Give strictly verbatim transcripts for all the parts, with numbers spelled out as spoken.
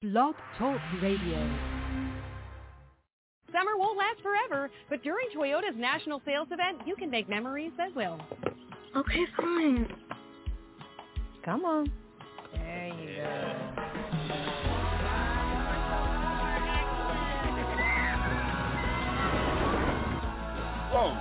Blog Talk Radio. Summer won't last forever, but during Toyota's national sales event, you can make memories that will. Okay, fine. Come on. There you go. Whoa.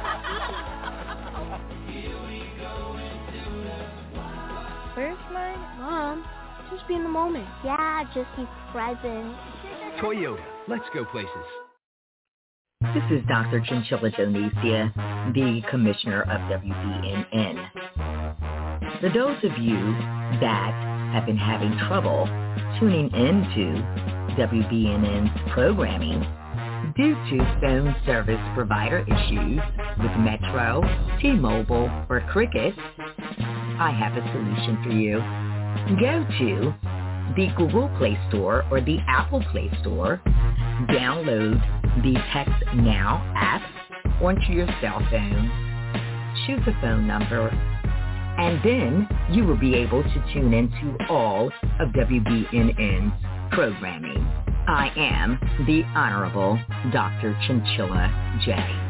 Where's my mom? Just be in the moment. Yeah, just be present. Toyota, let's go places. This is Doctor Chinchilla Donesia, the Commissioner of W B N N. For those of you that have been having trouble tuning into W B N N's programming due to phone service provider issues with Metro, T-Mobile, or Cricket, I have a solution for you. Go to the Google Play Store or the Apple Play Store, download the Text Now app onto your cell phone, choose a phone number, and then you will be able to tune into all of W B N N's programming. I am the Honorable Doctor Chinchilla J.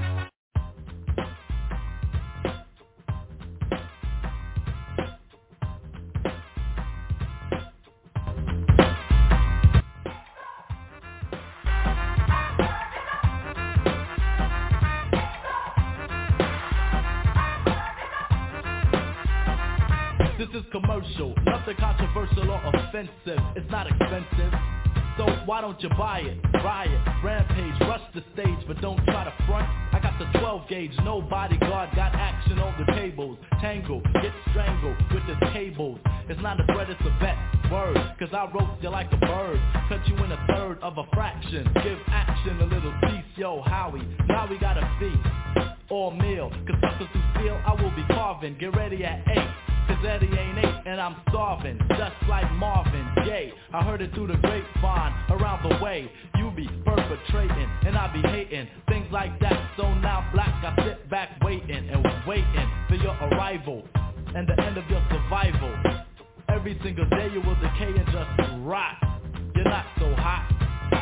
This is commercial, nothing controversial or offensive. It's not expensive, so why don't you buy it? Riot, rampage, rush the stage, but don't try to front. I got the twelve gauge, no bodyguard, got action on the tables. Tangle, get strangled with the cables. It's not a threat, it's a bet. Word, cause I roast you like a bird. Cut you in a third of a fraction. Give action a little piece, yo, Howie. Now we got a feast, or meal. Cause suckers who steal, I will be carving. Get ready at eight. Cause Eddie ain't eight and I'm starving, just like Marvin Gaye. I heard it through the grapevine, around the way. You be perpetrating and I be hating, things like that. So now black, I sit back waiting and waiting for your arrival and the end of your survival. Every single day you will decay and just rot. You're not so hot.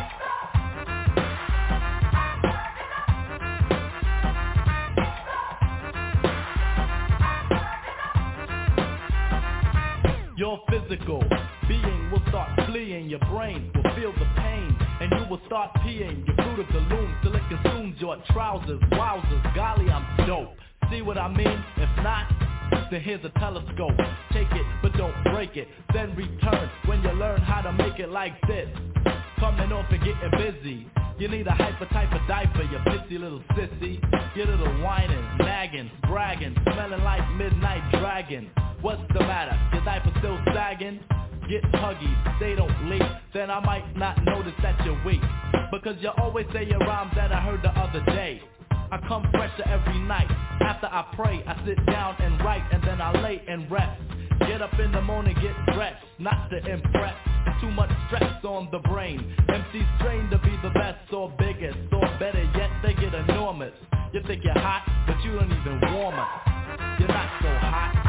Your physical being will start fleeing. Your brain will feel the pain, and you will start peeing. Your fruit of the loom till it consumes your trousers. Wowzers, golly, I'm dope. See what I mean? If not, then here's a telescope. Take it, but don't break it. Then return when you learn how to make it like this. Coming off and getting busy. You need a hyper type of diaper, you pissy little sissy. You little whining, nagging, bragging, smelling like midnight dragon. What's the matter? Your diaper still sagging? Get huggy, stay don't leak. Then I might not notice that you're weak, because you always say your rhymes that I heard the other day. I come fresher every night. After I pray, I sit down and write, and then I lay and rest. Get up in the morning, get dressed, not to impress. Too much stress on the brain. M Cs trained to be the best or biggest, or better yet, they get enormous. You think you're hot, but you don't even warm up. You're not so hot.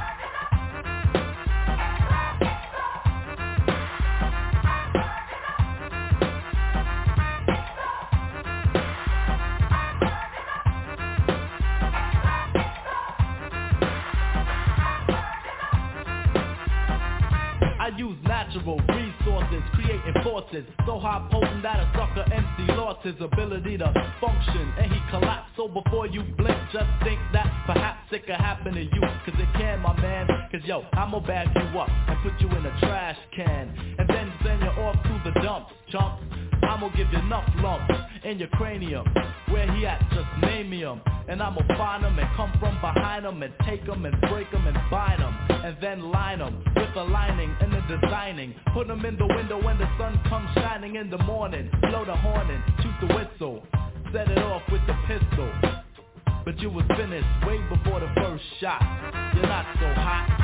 Use natural resources, creating forces so high potent that a sucker M C lost his ability to function and he collapsed. So before you blink, just think that perhaps it could happen to you, cause it can, my man. Cause yo, I'ma bag you up and put you in a trash can, and then send you off to the dumps, chumps. I'ma give you enough lumps in your cranium. Where he at, just name me him. And I'ma find him and come from behind him and take him and break him and bind him, and then line him with a lining and the designing. Put him in the window when the sun comes shining in the morning. Blow the horn and shoot the whistle. Set it off with the pistol. But you was finished way before the first shot. You're not so hot.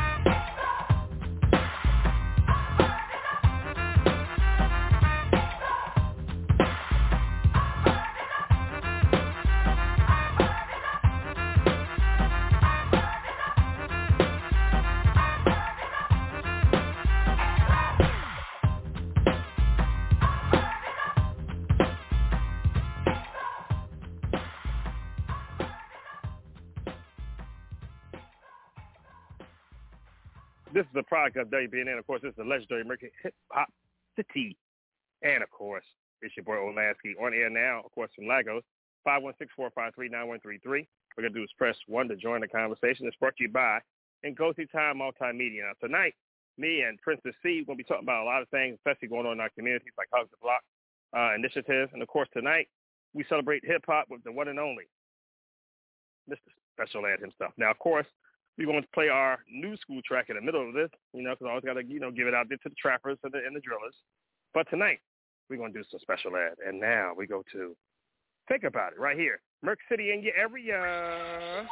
This is a product of W B N N. Of course, this is the legendary American hip-hop city. And, of course, it's your boy Olansky on air now, of course, from Lagos. five one six, four five three, nine one three three. We're going to do is press one to join the conversation. It's brought to you by Ngozi Time Multimedia. Now, tonight, me and Princess C will be talking about a lot of things, especially going on in our communities like Hugs the Block uh, initiatives. And, of course, tonight, we celebrate hip-hop with the one and only Mister Special Ed himself. Now, of course, we're going to play our new school track in the middle of this, you know, because I always got to, you know, give it out there to the trappers and the, and the drillers. But tonight, we're going to do some Special Ed. And now we go to Think About It right here. Merc City in your area.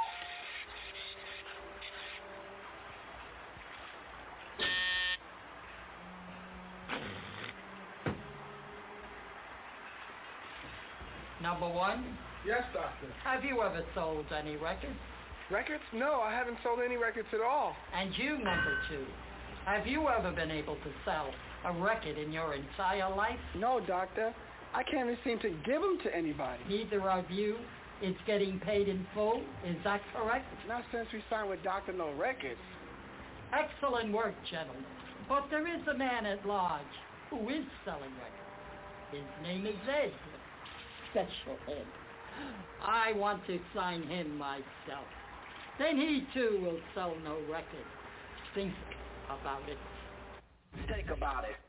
Number one? Yes, Doctor. Have you ever sold any records? Records? No, I haven't sold any records at all. And you, number two, have you ever been able to sell a record in your entire life? No, Doctor. I can't even seem to give them to anybody. Neither of you is getting paid in full. Is that correct? Not since we signed with Doctor No Records. Excellent work, gentlemen. But there is a man at large who is selling records. His name is Ed. Special Ed. I want to sign him myself. Then he, too, will sell no record. Think about it. Think about it.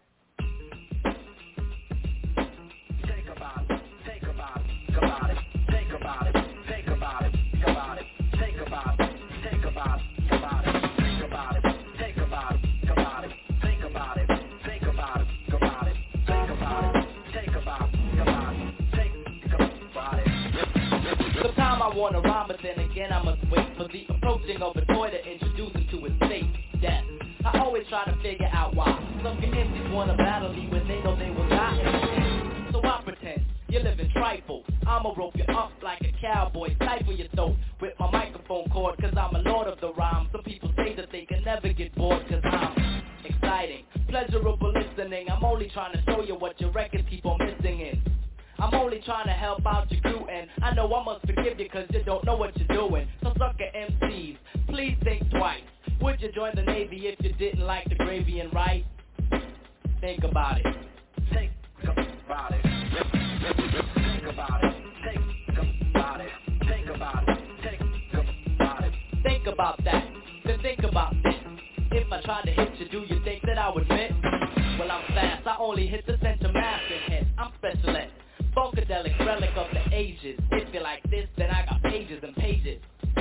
Think about it. Think about it. About it. Think about it. Think about it. About it. Think about it. Think about it. About it. Think about it. Think about it. About it. Think about it. Think about it. About it. Think about it. Think about it. About it. Think about it. Sometimes I wanna rhyme, but then again I must wait for the approaching of a toy to introduce him to his fate. Death. I always try to figure out why some M Cs wanna battle me when they know they will die. So I pretend you're living trifle. I'ma rope you up like a cowboy, stifle your throat with my microphone cord, cause I'm a lord of the rhyme. Some people say that they can never get bored, cause I'm exciting, pleasurable listening. I'm only trying to show you what your records keep on missing in. I'm only trying to help out your crew, and I know I must forgive you cause you don't know what you're doing. So sucker M Cs, please think twice. Would you join the Navy if you didn't like the gravy and rice? Think about it. Think about it. Think about it. Think about it. Think about it. Think about it. Think about that. Then think about this. If I tried to hit you, do you think that I would miss? Well, I'm fast. I only hit the center mass and hit. I'm special ed. Funkadelic relic of the ages. If you like this, then I got pages and pages.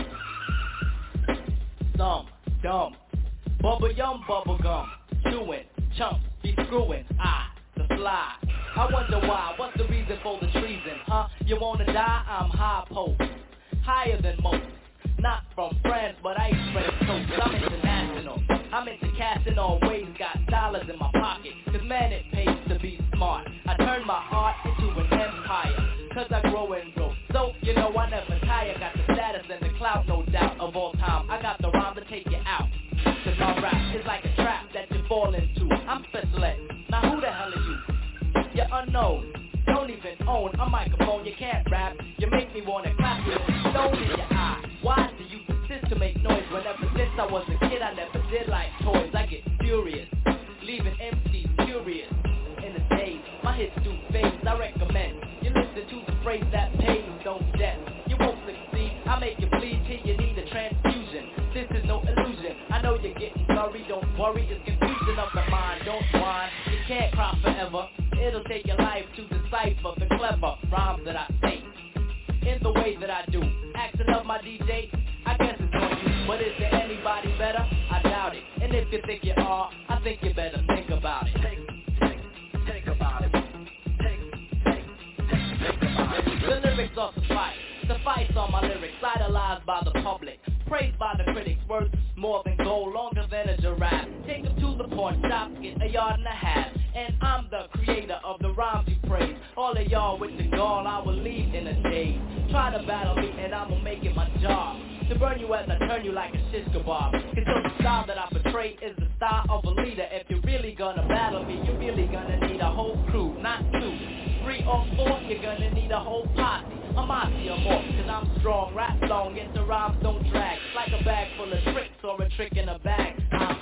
Some dumb, bubble yum, bubble gum, chewing, chunks, be screwing, I, the fly. I wonder why, what's the reason for the treason, huh? You wanna die? I'm high post, higher than most. Not from France, but I express toast. I'm international. I'm into casting on ways, got dollars in my pocket. Cause man, it pays to be smart. I turn my heart into an empire. Cause I grow and grow. So, you know I never tire. Got the status and the clout, no doubt, of all time. I got the rhyme to take you out. Cause my rap is like a trap that you fall into. I'm special ed. Now who the hell are you? You're unknown. Don't even own a microphone. You can't rap. You make me wanna clap with a stone in your eye. Why do you persist to make noise? Whenever since I was a kid, I never did like toys. I get furious, leaving M Cs curious. In the days, my hits do phase. I recommend you listen to the phrase that pays, don't debt. You won't succeed. I make you bleed till you need a transfusion. This is no illusion. I know you're getting sorry. Don't worry, it's confusion of the mind. Don't whine. You can't cry forever. It'll take your life to decipher the clever rhymes that I say in the way that I do. Acting up my D J, I guess it's on you. But is there anybody better? I doubt it. And if you think you are, I think you better think about it. Think, think, think about it. Think, think, think, think about it. The lyrics are suffice. Suffice on my lyrics, idolized by the public, praised by the critics, worth more than gold, longer than a giraffe. Take them to the pawn shop, get a yard and a half. And I'm the creator of the rhymes you praise. All of y'all with the gall, I will leave in a day. Try to battle me and I'ma make it my job to burn you as I turn you like a shish kebab. Cause the style that I portray is the style of a leader. If you're really gonna battle me, you're really gonna need a whole crew, not two. Three or four, you're gonna need a whole posse. A mossy or more, cause I'm strong, rap long, yet the rhymes don't drag. Like a bag full of tricks or a trick in a bag. I'm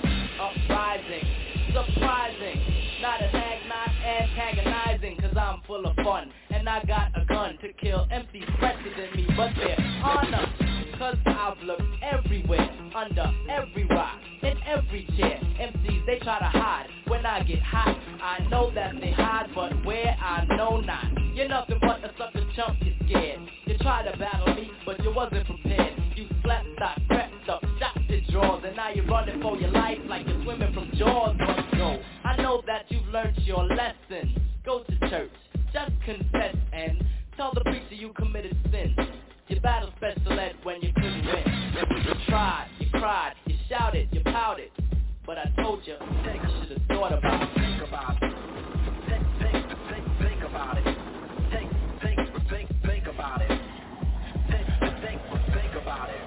uprising, surprising, not a nag, not antagonizing, cause I'm full of fun, and I got a gun to kill M Cs fresher than me, but they're honor, cause I've looked everywhere, under every rock, in every chair. M Cs, they try to hide, when I get hot, I know that they hide, but where I know not. You're nothing but a sucker chump, you're scared. You tried to battle me, but you wasn't prepared. You slept, stopped, crept up, shot your drawers, and now you're running for your life like you're swimming from jaws. But go, I know that you've learned your lesson. Go to church, just confess and tell the preacher you committed sin. You battled special ed when you couldn't win. You tried, you cried, you shouted, you pouted, but I told you, you should have thought about it. Think about it. Think, think, think, think about it. Think, think, think, think about it. Think, think, think about it.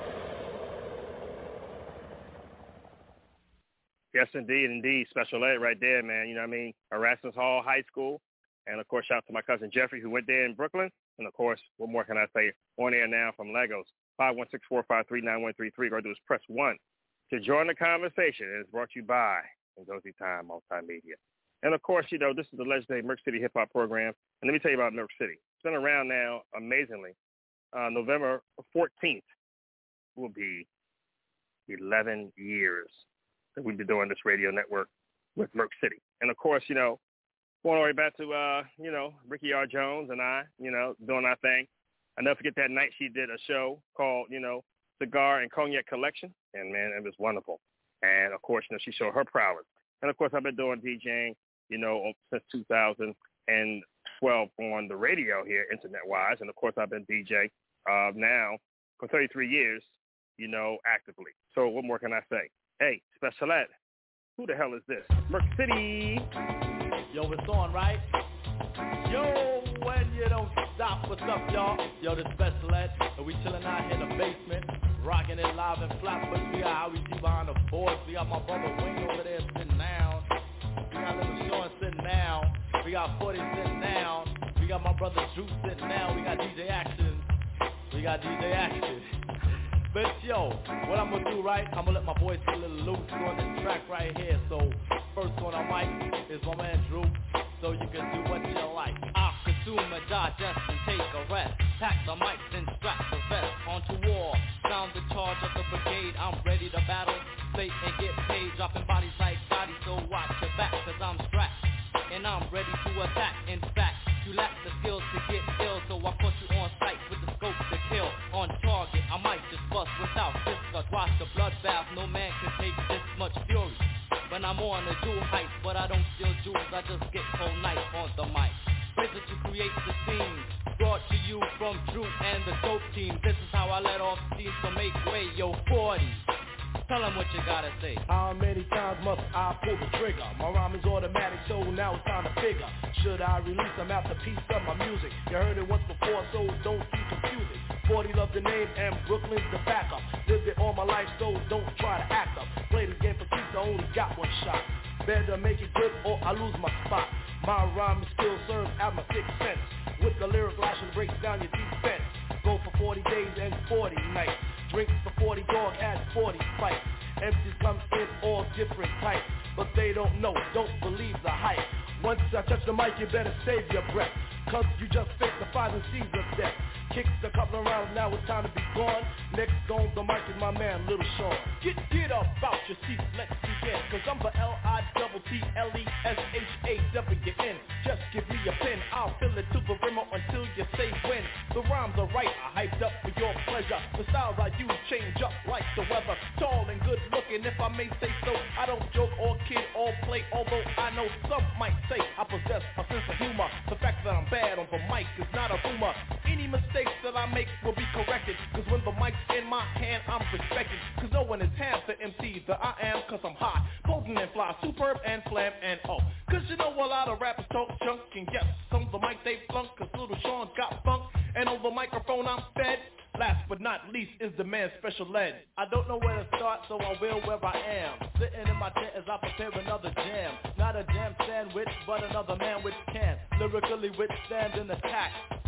Yes, indeed, indeed. Special ed right there, man. You know what I mean? Erasmus Hall High School. And, of course, shout out to my cousin Jeffrey who went there in Brooklyn. And, of course, what more can I say? On air now from Legos. five one six, four five three, nine one three three. All you do is press one to join the conversation. And it's brought to you by Ngozi Time Multimedia. And, of course, you know, this is the legendary Merc City Hip Hop program. And let me tell you about Merc City. It's been around now, amazingly. Uh, November fourteenth will be eleven years that we've been doing this radio network with Merc City. And, of course, you know, going all the way back to, uh, you know, Ricky R. Jones and I, you know, doing our thing. I never forget that night she did a show called, you know, Cigar and Cognac Collection. And, man, it was wonderful. And, of course, you know, she showed her prowess. And, of course, I've been doing DJing, you know, since two thousand twelve on the radio here, internet-wise. And, of course, I've been D J uh, now for thirty-three years, you know, actively. So what more can I say? Hey, Special Ed, who the hell is this? Merc City. Yo, it's on, right? Yo, when you don't stop, what's up, y'all? Yo, this Special Ed, and we chilling out here in the basement, rocking it live and flat, but we got Howie G behind the boards. We got my brother Wayne over there sitting down. We got Little Sean sitting down. We got forty sitting down. We got my brother Drew sitting down. We got D J Action. We got D J Action. But yo, what I'm gonna do, right? I'm gonna let my boys get a little loose on this track right here. So first on our mic is my man Drew. So you can do what you like. I consume and digest and take a rest. Pack the mics and strap the vest. Onto war, sound the charge of the brigade. I'm ready to battle, play and get paid. Dropping bodies like Gotti, so watch your back, cause I'm strapped. And I'm ready to attack. In fact, you lack the skills to get ill, so I put you on sight with the scope to kill. On target, I might just bust without discuss. Watch the bloodbath, no man can take this much fury. When I'm on a jewel height, but I don't steal jewels, I just get cold night on the mic. Prison to create the scene, brought to you from Drew and the dope team. This is how I let off steam, so make way, yo, forty. Tell them what you gotta say. How many times must I pull the trigger? My rhyme is automatic, so now it's time to figure. Should I release a masterpiece of my music? You heard it once before, so don't you confuse it. forty love the name and Brooklyn's the backup. Lived it all my life, so don't try to act up. Play this game for keeps, I only got one shot. Better make it good or I lose my spot. My rhyme still serves at my sixth sense. With the lyric lashing breaks down your defense. Go for forty days and forty nights. Drinks for forty dog at forty fights. M Cs come in all different types, but they don't know, don't believe the hype. Once I touch the mic, you better save your breath, cause you just face the five and C's of death. Kicks a couple of rounds, now it's time to be gone. Next on the mic is my man, Little Sean. Get, get up out your seat, let's begin. Cause I'm the L I T T L E S H A W N. Just give me a pen, I'll fill it to the rim until you say when. The rhymes are right, I hyped up for your pleasure. The styles I use change up like the weather. Tall and good looking, if I may say so. I don't joke or kid or play, although I know some might say I possess a sense of humor. The fact that I'm bad on the mic is not a rumor. Any mistakes that I make will be corrected, cause when the mic's in my hand, I'm respected. Cause no one is half the M C that I am, cause I'm hot, potent and fly, superb and flam and oh. Cause you know a lot of rappers talk junk, and yes, some of the mic they flunk, cause Little Sean got funk, and on the microphone I'm fed. Last but not least is the man Special Ed. I don't know where to start, so I will where I am. Sitting in my tent as I prepare another jam. Not a jam sandwich, but another man which can lyrically withstand an attack.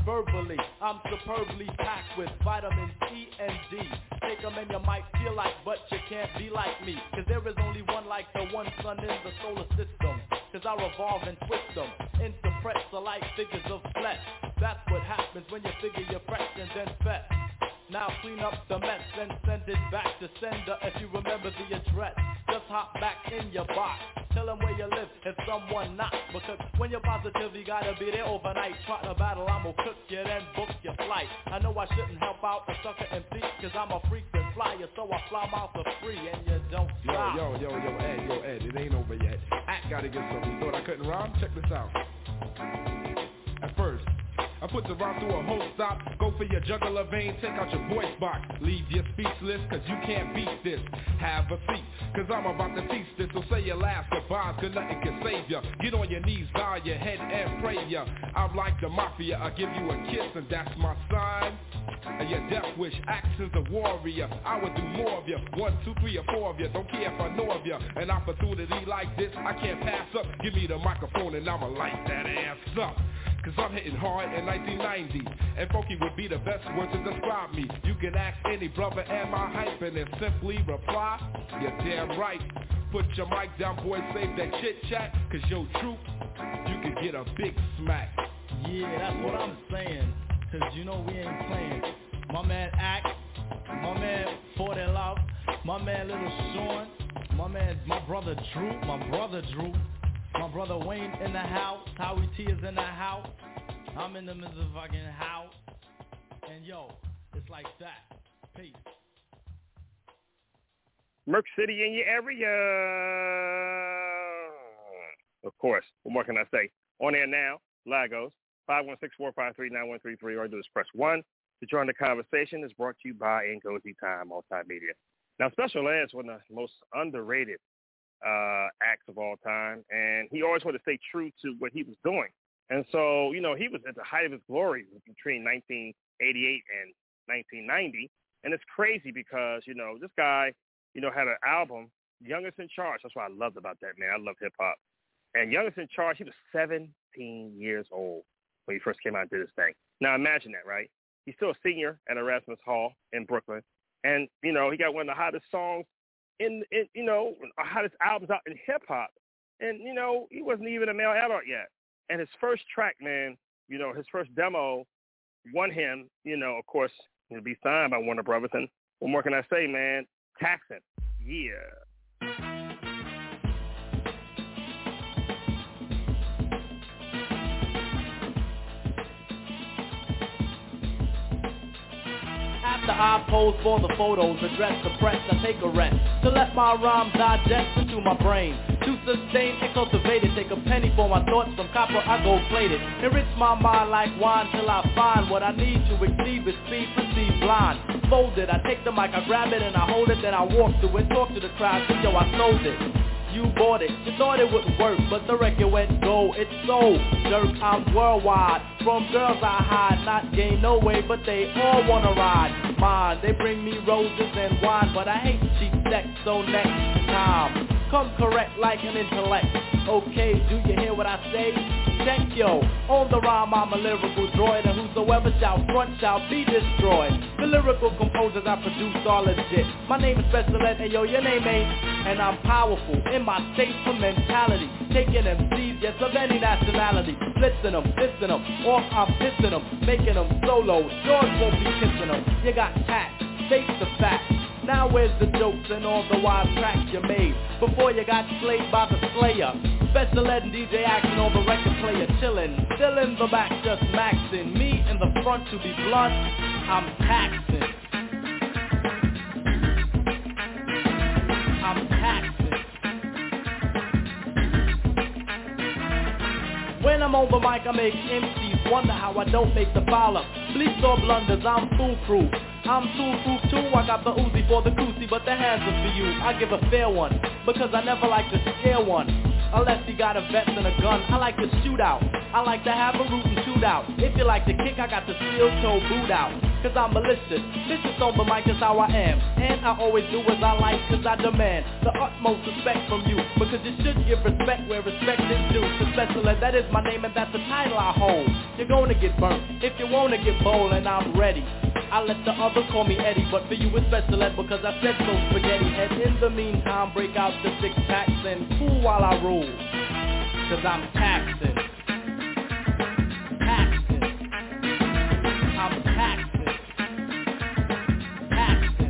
verbally. I'm superbly packed with vitamins E and D. Take them and you might feel like, but you can't be like me. Cause there is only one like the one sun in the solar system. Cause I revolve and twist them into pretzel-like figures of flesh. That's what happens when you figure you're fresh and then fat. Now clean up the mess and send it back to sender if you remember the address. Just hop back in your box. Tell them where you live if someone knocks. Because when you're positive, you gotta be there overnight. Try to battle, I'm gonna cook you, then book your flight. I know I shouldn't help out a sucker M C, cause I'm a frequent flyer, so I fly miles for free and you don't stop. Yo, yo, yo, yo, Ed, yo, Ed, it ain't over yet. Act gotta get something. You thought I couldn't rhyme? Check this out. At first, I put the rhyme through a whole stop. Go for your jugular vein, take out your voice box. Leave you speechless, cause you can't beat this. Have a seat, cause I'm about to teach this. So say your last goodbyes, cause nothing can save ya. Get on your knees, bow your head and pray ya. I'm like the mafia, I give you a kiss and that's my sign. And your death wish, actions a warrior. I would do more of you, one, two, three, or four of you. Don't care if I know of you. An opportunity like this, I can't pass up. Give me the microphone and I'ma light that ass up. Cause I'm hitting hard in nineteen ninety. And funky would be the best word to describe me. You can ask any brother, am I hyping? And simply reply, you're damn right. Put your mic down, boy, save that chit chat. Cause yo, truth, you can get a big smack. Yeah, that's what I'm saying. Cause you know we ain't playing. My man Act, my man forty Love, my man Little Sean, my man, my brother Drew, my brother Drew, my brother Wayne in the house, Howie T is in the house, I'm in the motherfucking house, and yo, it's like that. Peace. Merc City in your area. Of course, what more can I say? On air now, Lagos. five one six, four five three, nine one three three, or do this press one to join the conversation. Is brought to you by Ngozi Time Multimedia. Now, Special Ed is one of the most underrated uh, acts of all time, and he always wanted to stay true to what he was doing. And so, you know, he was at the height of his glory between nineteen eighty-eight and nineteen ninety, and it's crazy because, you know, this guy, you know, had an album, Youngest in Charge. That's what I loved about that, man. I love hip-hop. And Youngest in Charge, he was seventeen years old when he first came out and did his thing. Now imagine that, right? He's still a senior at Erasmus Hall in Brooklyn. And, you know, he got one of the hottest songs in, in you know, hottest albums out in hip-hop. And, you know, he wasn't even a male adult yet. And his first track, man, you know, his first demo won him, you know, of course, to be signed by Warner Brothers. And what more can I say, man? Taxing. Yeah. After I pose for the photos, address the press, I take a rest to let my rhymes digest into my brain. To sustain and cultivate it, take a penny for my thoughts. From copper I gold plated. Enrich my mind like wine till I find what I need to exceed with speed, proceed blind. Fold it, I take the mic, I grab it and I hold it, then I walk through it, talk to the crowd, so yo, I sold it. You bought it, you thought it wouldn't work, but the record went gold, it's sold. Jerk, I'm worldwide, from girls I hide, not gain no way, but they all wanna ride mine. They bring me roses and wine, but I hate cheap sex, so next time, come correct like an intellect. Okay, do you hear what I say? Check yo, on the rhyme I'm a lyrical droid, and whosoever shall front shall be destroyed. The lyrical composers I produce are legit. My name is Special Ed, and yo, your name ain't. And I'm powerful in my state for mentality, taking M Cs, yes, of any nationality, blitzing them, pissing them, off I'm pissing them, making them solo, George won't be kissing them. You got tact, face the fact. Now where's the jokes and all the wild tracks you made before you got slayed by the slayer? Special Ed and D J Action on the record player, chillin', still in the back, just maxing. Me in the front, to be blunt, I'm taxing. I'm taxing. When I'm on the mic, I make M Cs wonder how I don't make the foul up. Bleeps or blunders, I'm foolproof. I'm foolproof too, I got the Uzi for the Coosie, but the hands are for you. I give a fair one, because I never like to scare one. Unless you got a vest and a gun, I like to shoot out. I like to have a rootin' shootout. If you like to kick, I got the steel toe boot out. cause I'm malicious. Vicious on the mic is how I am, and I always do as I like, cause I demand the utmost respect from you, because you should give respect where respect is due. To special ed, that is my name and that's the title I hold. You're gonna get burnt if you wanna get bold, and I'm ready. I let the others call me Eddie, but for you it's special ed because I said so, spaghetti head. In the meantime, break out the six packs and cool while I rule, cause I'm taxing. Taxing. I'm taxing. Taxing.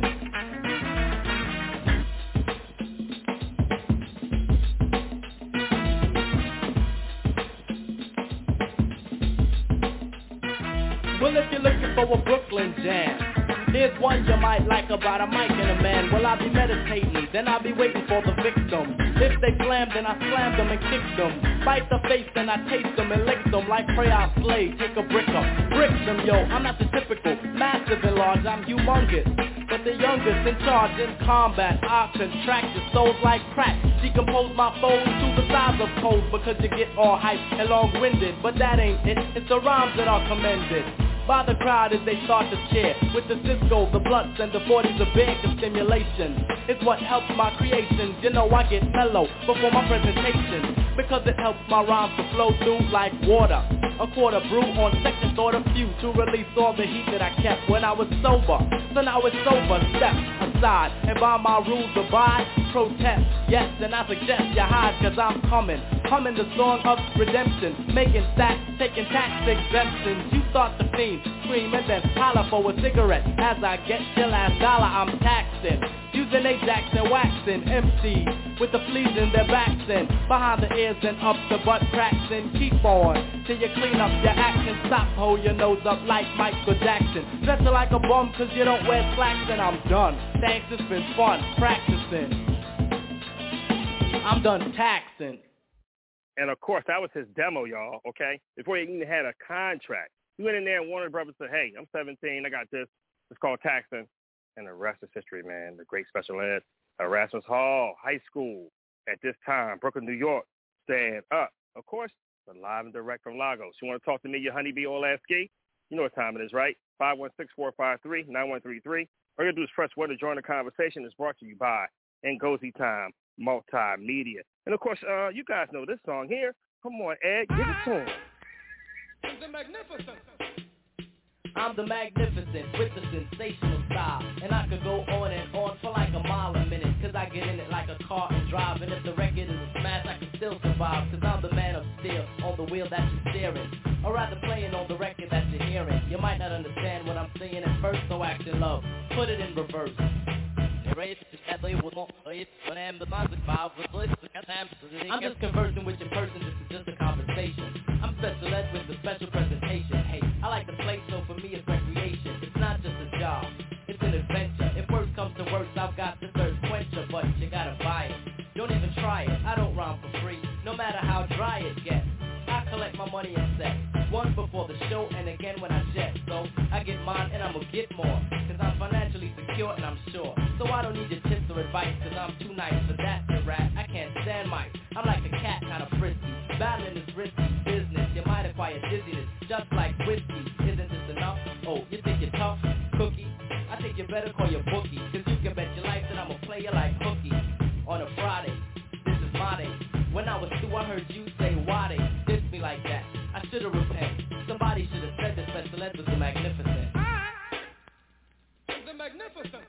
Well, if you're looking for a Brooklyn jam, here's one you might like about a mic and a man. Well, I'll be meditating, then I'll be waiting for the victim. If they slam, then I slam them and kick them. Bite the face, then I taste them and lick them like pray I slay. Take a brick up, brick them, yo. I'm not the typical, massive and large, I'm humongous. But the youngest in charge in combat, I contract your souls like crack. Decompose my foes to the size of coals, because you get all hyped and long-winded. But that ain't it, it's the rhymes that are commended by the crowd as they start to cheer. With the Cisco, the blunts, and the forties of big stimulation, it's what helps my creations. You know I get mellow before my presentation, because it helps my rhymes to flow through like water. A quarter brew on second thought, a few to release all the heat that I kept when I was sober. So now it's sober, step aside, and by my rules abide, protest. Yes, and I suggest you hide, cause I'm coming, humming the song of redemption, making stacks, taking tax exemptions. You start to fiend, scream, and then holler for a cigarette. As I get your last dollar, I'm taxing, using Ajax and waxing M Cs with the fleas in their backs and behind the ears and up the butt cracks, and keep on till you clean up your act and stop, hold your nose up like Michael Jackson. Dress like a bum cause you don't wear slacks, and I'm done. Thanks, it's been fun practicing. I'm done taxing. And of course, that was his demo, y'all, okay? Before he even had a contract. He went in there and Warner Brothers said, hey, I'm seventeen, I got this. It's called Taxing. And the rest is history, man. The great special ed, Erasmus Hall High School at this time, Brooklyn, New York, stand up. Of course, the live and direct from Lagos. You want to talk to me, your honeybee all ass ski? You know what time it is, right? five one six, four five three, nine one three three. All you got to do is press one to join the conversation. It's brought to you by Ngozi Time Multimedia. And, of course, uh, you guys know this song here. Come on, Ed, give it to him. The magnificent. I'm the magnificent with the sensational style, and I could go on and on for like a mile a minute, cause I get in it like a car and drive, and if the record is a smash, I can still survive, cause I'm the man of steel on the wheel that you're steering, or rather playing on the record that you're hearing. You might not understand what I'm saying at first, so act in love, put it in reverse. I'm just conversing with your person, this is just a conversation. I'm special ed with a special presentation. Hey, I like to play, so for me it's recreation. It's not just a job, it's an adventure. If worse comes to worse, I've got the thirst quencher, but you gotta buy it. Don't even try it, I don't rhyme for free, no matter how dry it gets. I collect my money in sets, one before the show and again when I jet. So I get mine and I'ma get more, cause I'm financially secure and I'm sure. So I don't need your tips or advice, cause I'm too nice for that to rap. I can't stand mice, I'm like a cat, kinda frisky. Battling is risky business, you might acquire dizziness, just like whiskey. Isn't this enough? Oh, you think you're tough? Cookie? I think you better call your bookie, cause you can bet your life that I'ma play you like hooky. On a Friday, this is my day. When I was two, I heard you say, why they diss me like that? I should've repented. Somebody should've said this special ed was the magnificent. The magnificent.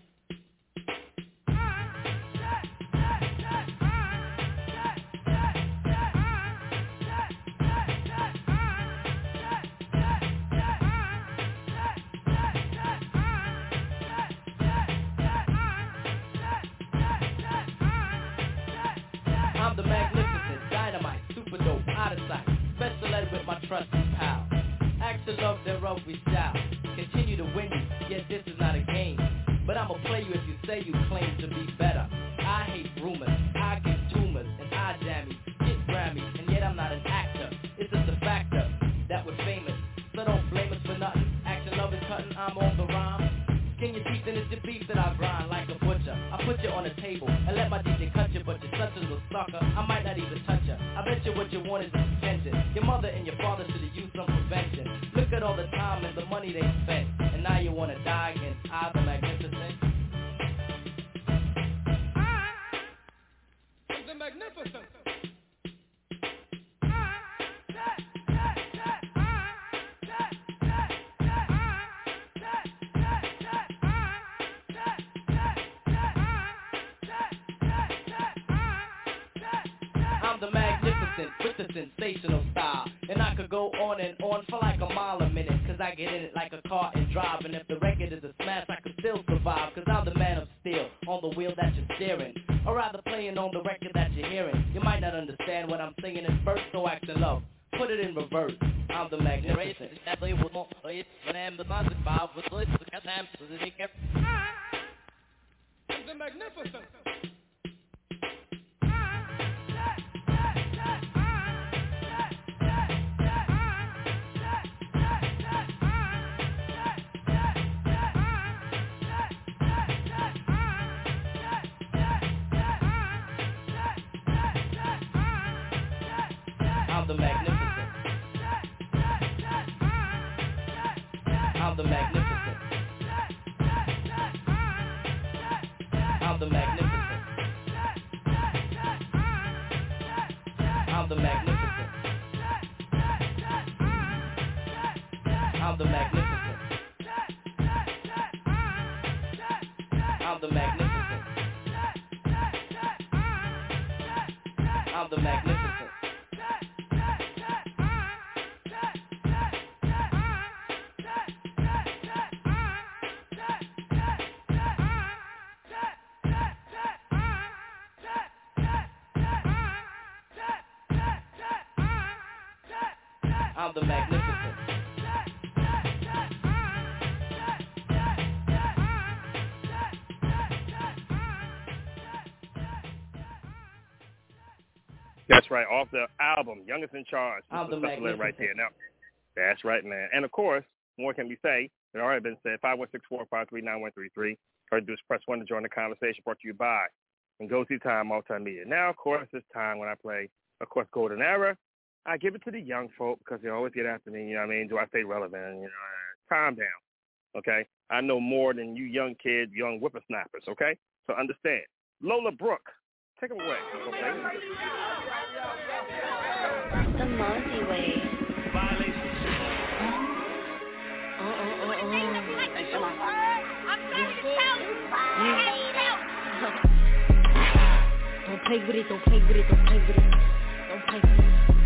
I'm the magnificent, dynamite, super dope, out of sight. Special ed with my trusty pal. Act the love thereof we shall. Continue to win you, yet this is not a game. But I'ma play you if you say you claim to be better. I hate rumors, I get tumors, and I jammies, get Grammys, and yet I'm not an actor. It's just a factor that we're famous, so don't blame us for nothing. Action love is cutting, I'm on the rhyme. Skin your teeth and it's your beef that I grind like a butcher. I put you on a table and let my D J cut you, but you're such a little sucker, I might not even touch you. I bet you what you want is attention. Your mother and your father should have used some prevention. Look at all the time and the money they spent, and now wanna die against I the Magnificent. I'm the Magnificent. I'm the Magnificent with the sensational style. And I could go on and on for like a mile a minute, cause I get in it like a car and drive. And if the record is a smash, I could still survive, cause I'm the man of steel on the wheel that you're steering, or rather playing on the record that you're hearing. You might not understand what I'm singing at first, so act in love, put it in reverse. I'm the Magnificent. I'm the Magnificent. I'm the Magnificent. I'm the Magnificent. I'm the Magnificent. I'm the Magnificent. I'm the Magnificent. I'm the Magnificent. I'm the Magnificent. I'm the Magnificent. That's right, off the album, Youngest in Charge. I'm the Magnificent. Right there. Now, that's right, man. And of course, more can be said. It already been said. five one six, four five three, nine one three three. Or just press one to join the conversation. Brought to you by and Go See Time Multimedia. Now, of course, it's time when I play, of course, Golden Era. I give it to the young folk because they always get after me, you know what I mean? Do I stay relevant? You know, calm down, okay? I know more than you young kids, young whippersnappers, okay? So understand. Lola Brooke, take them away. Okay? The Monty way. Violation. Oh, oh, oh, oh. Hey, come on. I'm trying to tell you. Don't play with it, don't play with it, don't play with it. Don't play with it.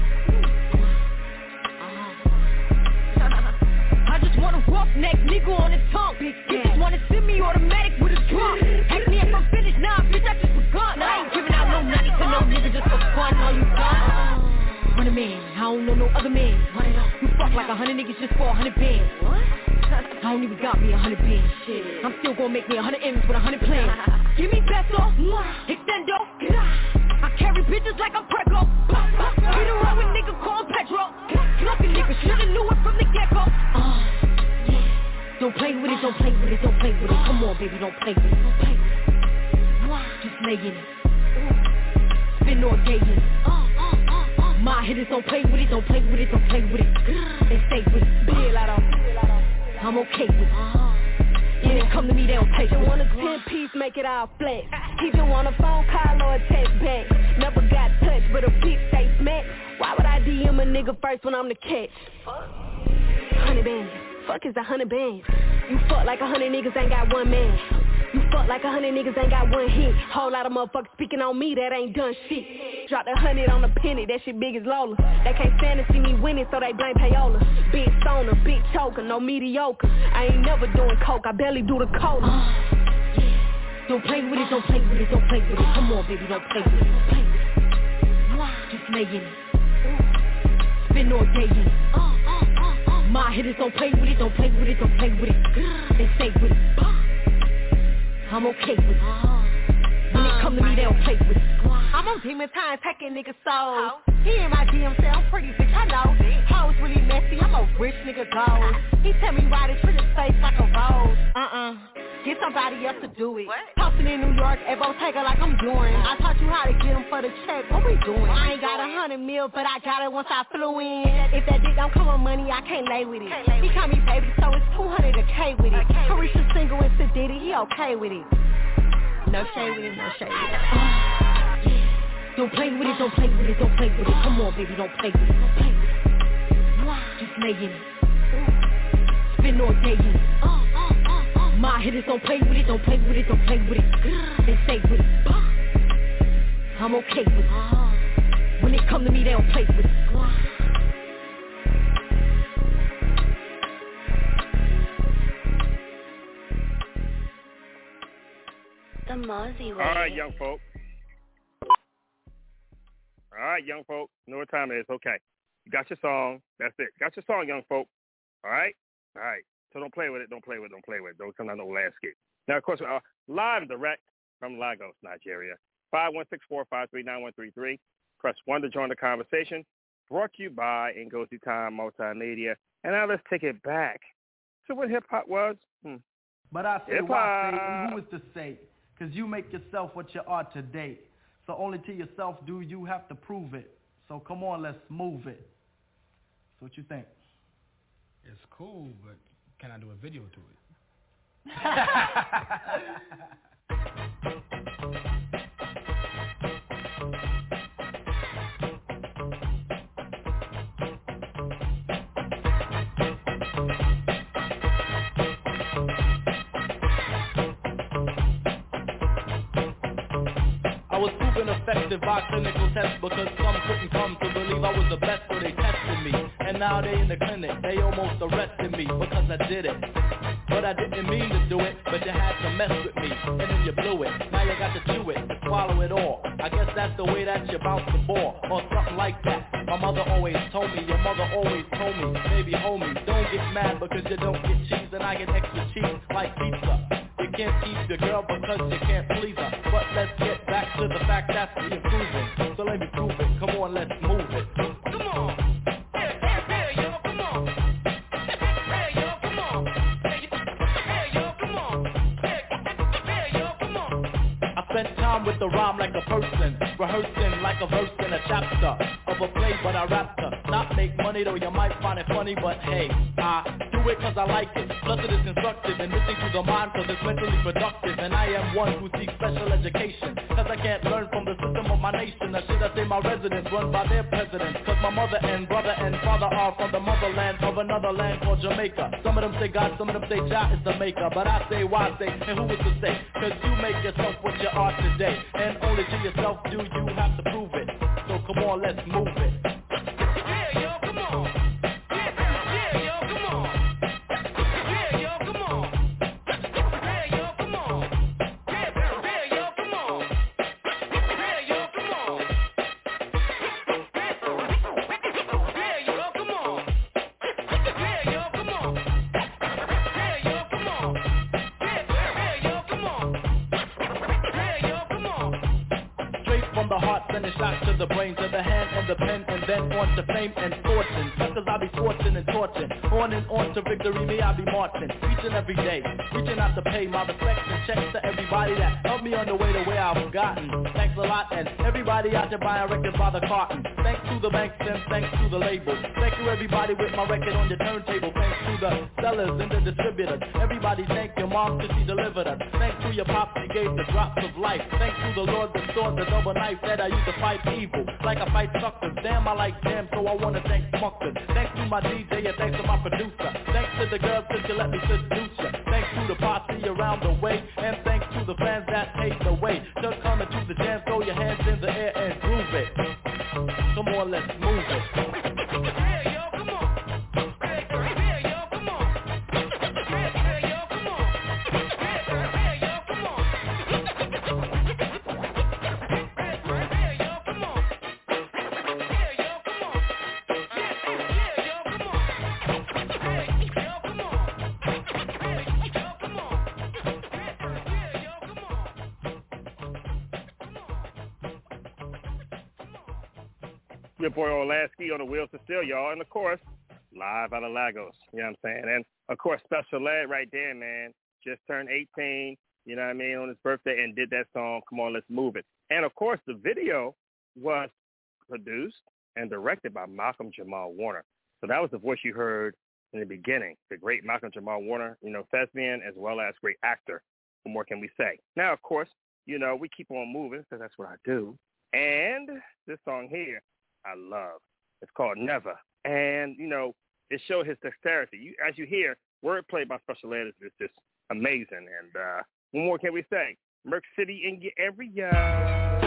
Want a roughneck nigga on his tongue. You just wanna send me automatic with a drum. Ask me if I'm finished, nah, bitch, I just begun. I ain't giving out no money to no nigga just for fun. All you done? Run a man, I don't know no other man. You fuck like a hundred niggas just for a hundred bands. What? I don't even got me a hundred bands. Shit, I'm still gonna make me a hundred M's with a hundred plans. Give me peso, extendo. I carry bitches like I'm Prego. Get around with nigga called Petro. Lucky nigga shoulda knew it from the get-go. Uh, Don't play with it, don't play with it, don't play with it. Come on, baby, don't play with it, don't play with it. Just lay in it. Spin all day in it. My hitters don't play with it, don't play with it, don't play with it. They stay with it. I'm okay with it. When it come to me, they don't take it. You want a ten piece, make it all flex. Keep you on a phone call or a text back. Never got touched, but a bitch stay smacked. Why would I D M a nigga first when I'm the catch? Hundred bands. Fuck is a hundred bands. You fuck like a hundred niggas ain't got one man. You fuck like a hundred niggas ain't got one hit. Whole lot of motherfuckers speaking on me that ain't done shit. Dropped a hundred on a penny, that shit big as Lola. They can't stand to see me winning, so they blame payola. Big stoner, big choker, no mediocre. I ain't never doing coke, I barely do the cola. uh, Don't play with it, don't play with it, don't play with it. Come on, baby, don't play with it, don't play with it. Just lay in it. Spin all day in it. My hitters don't play with it, don't play with it, don't play with it. They stay with it. I'm okay with it. When it come to me, they don't play with it. I'm on demon time, taking niggas souls. He in my D M say I'm pretty, bitch, I know. Hoes really messy, I'm a rich nigga gold. He tell me ride his pretty face like a rose. Uh-uh. Get somebody else to do it. Posting in New York at Bottega like I'm doing. I taught you how to get them for the check. What we doing? I ain't got a hundred mil, but I got it once I flew in. If that dick don't come on money, I can't lay with it. He call me baby, so it's two hundred a K with it. Carisha single and Sid Diddy, he okay with it. No shade with it, no shade with it. Uh, don't play with it, don't play with it, don't play with it. Come on, baby, don't play with it, don't play with it. Just lay in it. Spend all day in it. My hitters don't play with it, don't play with it, don't play with it. They stay with it. I'm okay with it. When they come to me, they don't play with it. The Mozzie way. All right, young folk. All right, young folk. You know what time it is. Okay. You got your song. That's it. Got your song, young folk. All right? All right. So don't play with it. Don't play with it. Don't play with it. Don't come down no landscape. Now, of course, we are live and direct from Lagos, Nigeria. five one six, four five three, nine one three three. Press one to join the conversation. Brought to you by Ngozi Time Multimedia. And now let's take it back to what hip-hop was. Hmm. But I say, hip-hop. why say, and who is to say? Because you make yourself what you are today. So only to yourself do you have to prove it. So come on, let's move it. So what you think? It's cool, but can I do a video to it? I was proven effective by clinical tests because some couldn't come to believe I was the best, so they tested me. And now they in the clinic, they almost arrested me because I did it. But I didn't mean to do it, but you had to mess with me, and then you blew it. Now you got to chew it, to swallow it all. I guess that's the way that you bounce the ball, or something like that. My mother always told me, your mother always told me, baby homie, don't get mad because you don't get cheese, and I get extra cheese like pizza. You can't keep your girl because you can't please her. But let's get back to the fact that's the improving. So let me prove it, come on, let's move it. Come on. Spent time with the rhyme like a person, rehearsing like a verse in a chapter of a play, but I rapped her. Not make money though, you might find it funny, but hey, I do it cause I like it. Plus it is constructive and missing to the mind cause it's mentally productive. And I am one who seeks special education, cause I can't learn from the system of my nation. Or should I say my residents run by their presidents? Cause my mother and brother and father are from the motherland of another land called Jamaica. Some of them say God, some of them say Jah is the maker. But I say why say, and who is to say? Cause you make yourself what you are today, and only to yourself do you have to prove it. So come on, let's move it. Yeah, yo, come on. Yeah, yeah, yo, come on. Yeah, yo, come on. Yeah, yo, come on. Yeah, yeah, yo, come on. Yeah, yo, come on. Yeah, yo, come on. Yeah, yo, come on. Yeah, yo, come on. From the heart, send a shot to the brain, to the hand and the pen, and then on to fame and fortune. Just as I be fortune and torching, on and on to victory, me I be marching, each and every day, reaching out to pay my respects and checks to everybody that helped me on the way to where I've gotten. Thanks a lot, and everybody out there buying records by the carton. Thanks to the banks and thanks to the label. Thank you everybody with my record on your turntable. Thanks to the sellers and the distributors. Everybody thank your mom cause she delivered us. Thanks to your pops, she gave the drops of life. Thanks to the Lord that stored the double knife that I use to fight evil, like I fight suckers. Damn, I like jam, so I wanna thank Smuckers. Thanks to my D J and thanks to my producer. Thanks to the girls cause you let me seduce ya. Thanks to the posse around the way, and thanks to the fans that paved the way. Just coming to the jam, throw your hands in the air and groove it. Come on, let's move it. Yeah, yo, come on. Yeah, yo, come on. Yeah, yo, come on. Yeah, yo, come on. Your boy Olaski on the wheels to still, y'all. And, of course, live out of Lagos. You know what I'm saying? And, of course, special ed right there, man. just turned eighteen, you know what I mean, on his birthday and did that song, Come On, Let's Move It. And, of course, the video was produced and directed by Malcolm Jamal Warner. So that was the voice you heard in the beginning, the great Malcolm Jamal Warner, you know, thespian as well as great actor. What more can we say? Now, of course, you know, we keep on moving because that's what I do. And this song here, I love. It's called Never. And, you know, it showed his dexterity. You, as you hear, wordplay by Special Ed is just amazing. And uh, what more can we say? Merc City in your area.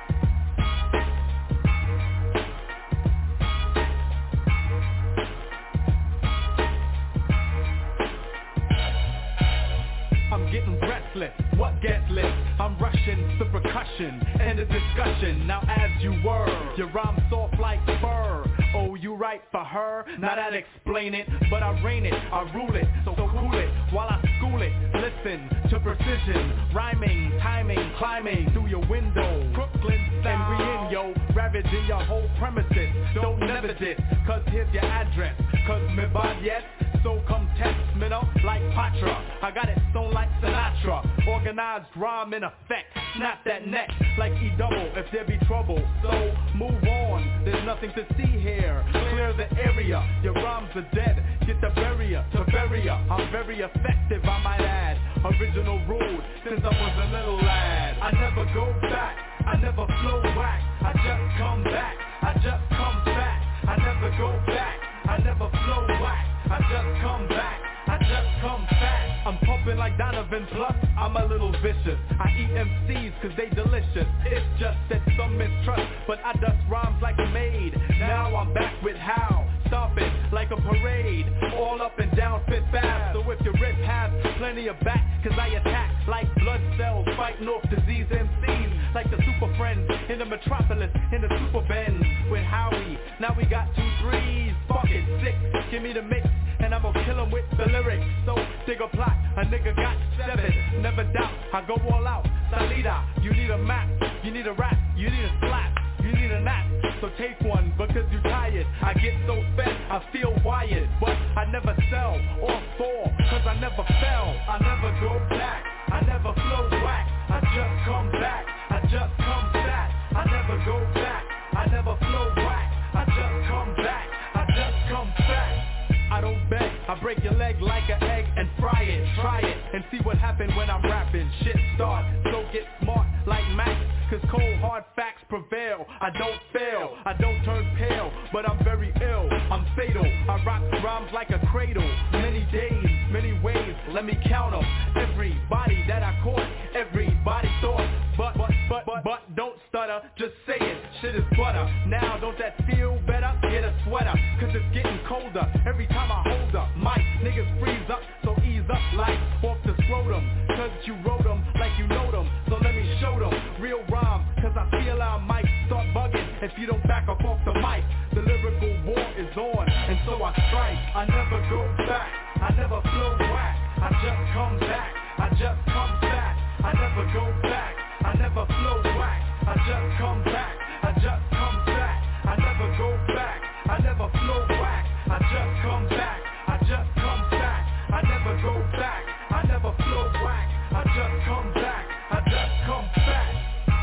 I'm getting restless, what gets lit? I'm rushing the percussion and the discussion. Now as you were, your rhyme soft like fur. Oh, you write for her? Now that explain it, but I reign it, I rule it, so cool it while I school it. Listen to precision, rhyming, timing, climbing through your window. Brooklyn style, and we in yo, ravaging your whole premises. Don't never diss, cause here's your address. Cause me bad yet, so come test me up like Patra. I got it sewn like Sinatra. Organized rhyme in effect. Snap that neck like E double if there be trouble. So move on, there's nothing to see here. Clear the area, your rhymes are dead. Get the barrier to barrier. I'm very effective, I might add. Original rule since I was a little lad. I never go back, I never flow whack. I just come back, I just come back. I never go back, I never flow whack. I just come back, I just come back. I'm pumping like Donovan, plus I'm a little vicious. I eat M Cs cause they delicious. It's just that some mistrust, but I dust rhymes like a maid. Now I'm back with how, stomping like a parade, all up and down Fifth Ave. So if your rip has plenty of back, cause I attack like blood cells, fighting off disease M Cs. Like the super friends in the metropolis, in the super Benz with Howie. Now we got two threes, fuck it, six, give me the mix. And I'm gonna kill him with the lyrics. So dig a plot, a nigga got seven. Never doubt, I go all out. Salida, you need a map, you need a rap, you need a slap, you need a nap. So take one because you tired. I get so fed, I feel wired. But I never sell or fall, cause I never fell. I never go back, I never flow whack. I just come back, I just come back. I never go back, I never flow whack. I just come back, I just come back. I don't beg, I break your leg like an egg and fry it, try it, and see what happens when I'm rapping. Shit start, so get smart like Max, cause cold hard facts prevail. I don't fail, I don't turn pale, but I'm very ill, I'm fatal. I rock rhymes like a cradle, many days, many ways, let me count them. Everybody that I caught, everybody thought, but, but, but, but, but, don't stutter, just say it, shit is butter. Now don't that feel better? Get a sweater, cause it's getting colder. Every time I hold up, mic, niggas freeze up, so ease up like off the scrotum. Cause you wrote them like you know them, so let me show them real rhyme. Cause I feel I might start bugging if you don't back up off the mic. The lyrical war is on, and so I strike. I never go back, I never flow whack. I just come back, I just come back. I never go back, I never flow whack. I just come back, I just come back. I never go back, I never flow whack. I just come back, I just come back. I never go back, I never flow whack. I just come back, I just come back.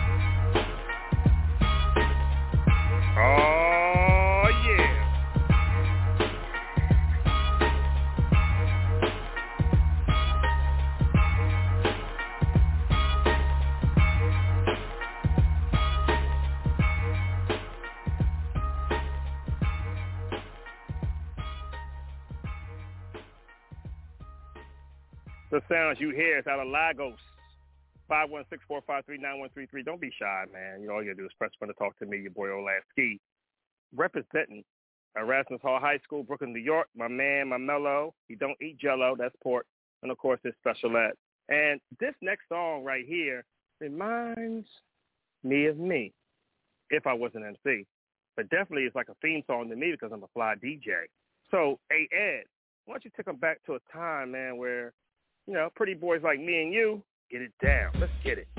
Oh yeah. The sounds you hear is out of Lagos. five one six, four five three, nine one three three. Don't be shy, man. You know, all you got to do is press one to talk to me, your boy Olaski. Representing Erasmus Hall High School, Brooklyn, New York. My man, my mellow. He don't eat jello. That's pork. And, of course, it's Special Ed. And this next song right here reminds me of me, if I was an M C. But definitely it's like a theme song to me because I'm a fly D J. So, hey, Ed, why don't you take them back to a time, man, where, you know, pretty boys like me and you, get it down. Let's get it.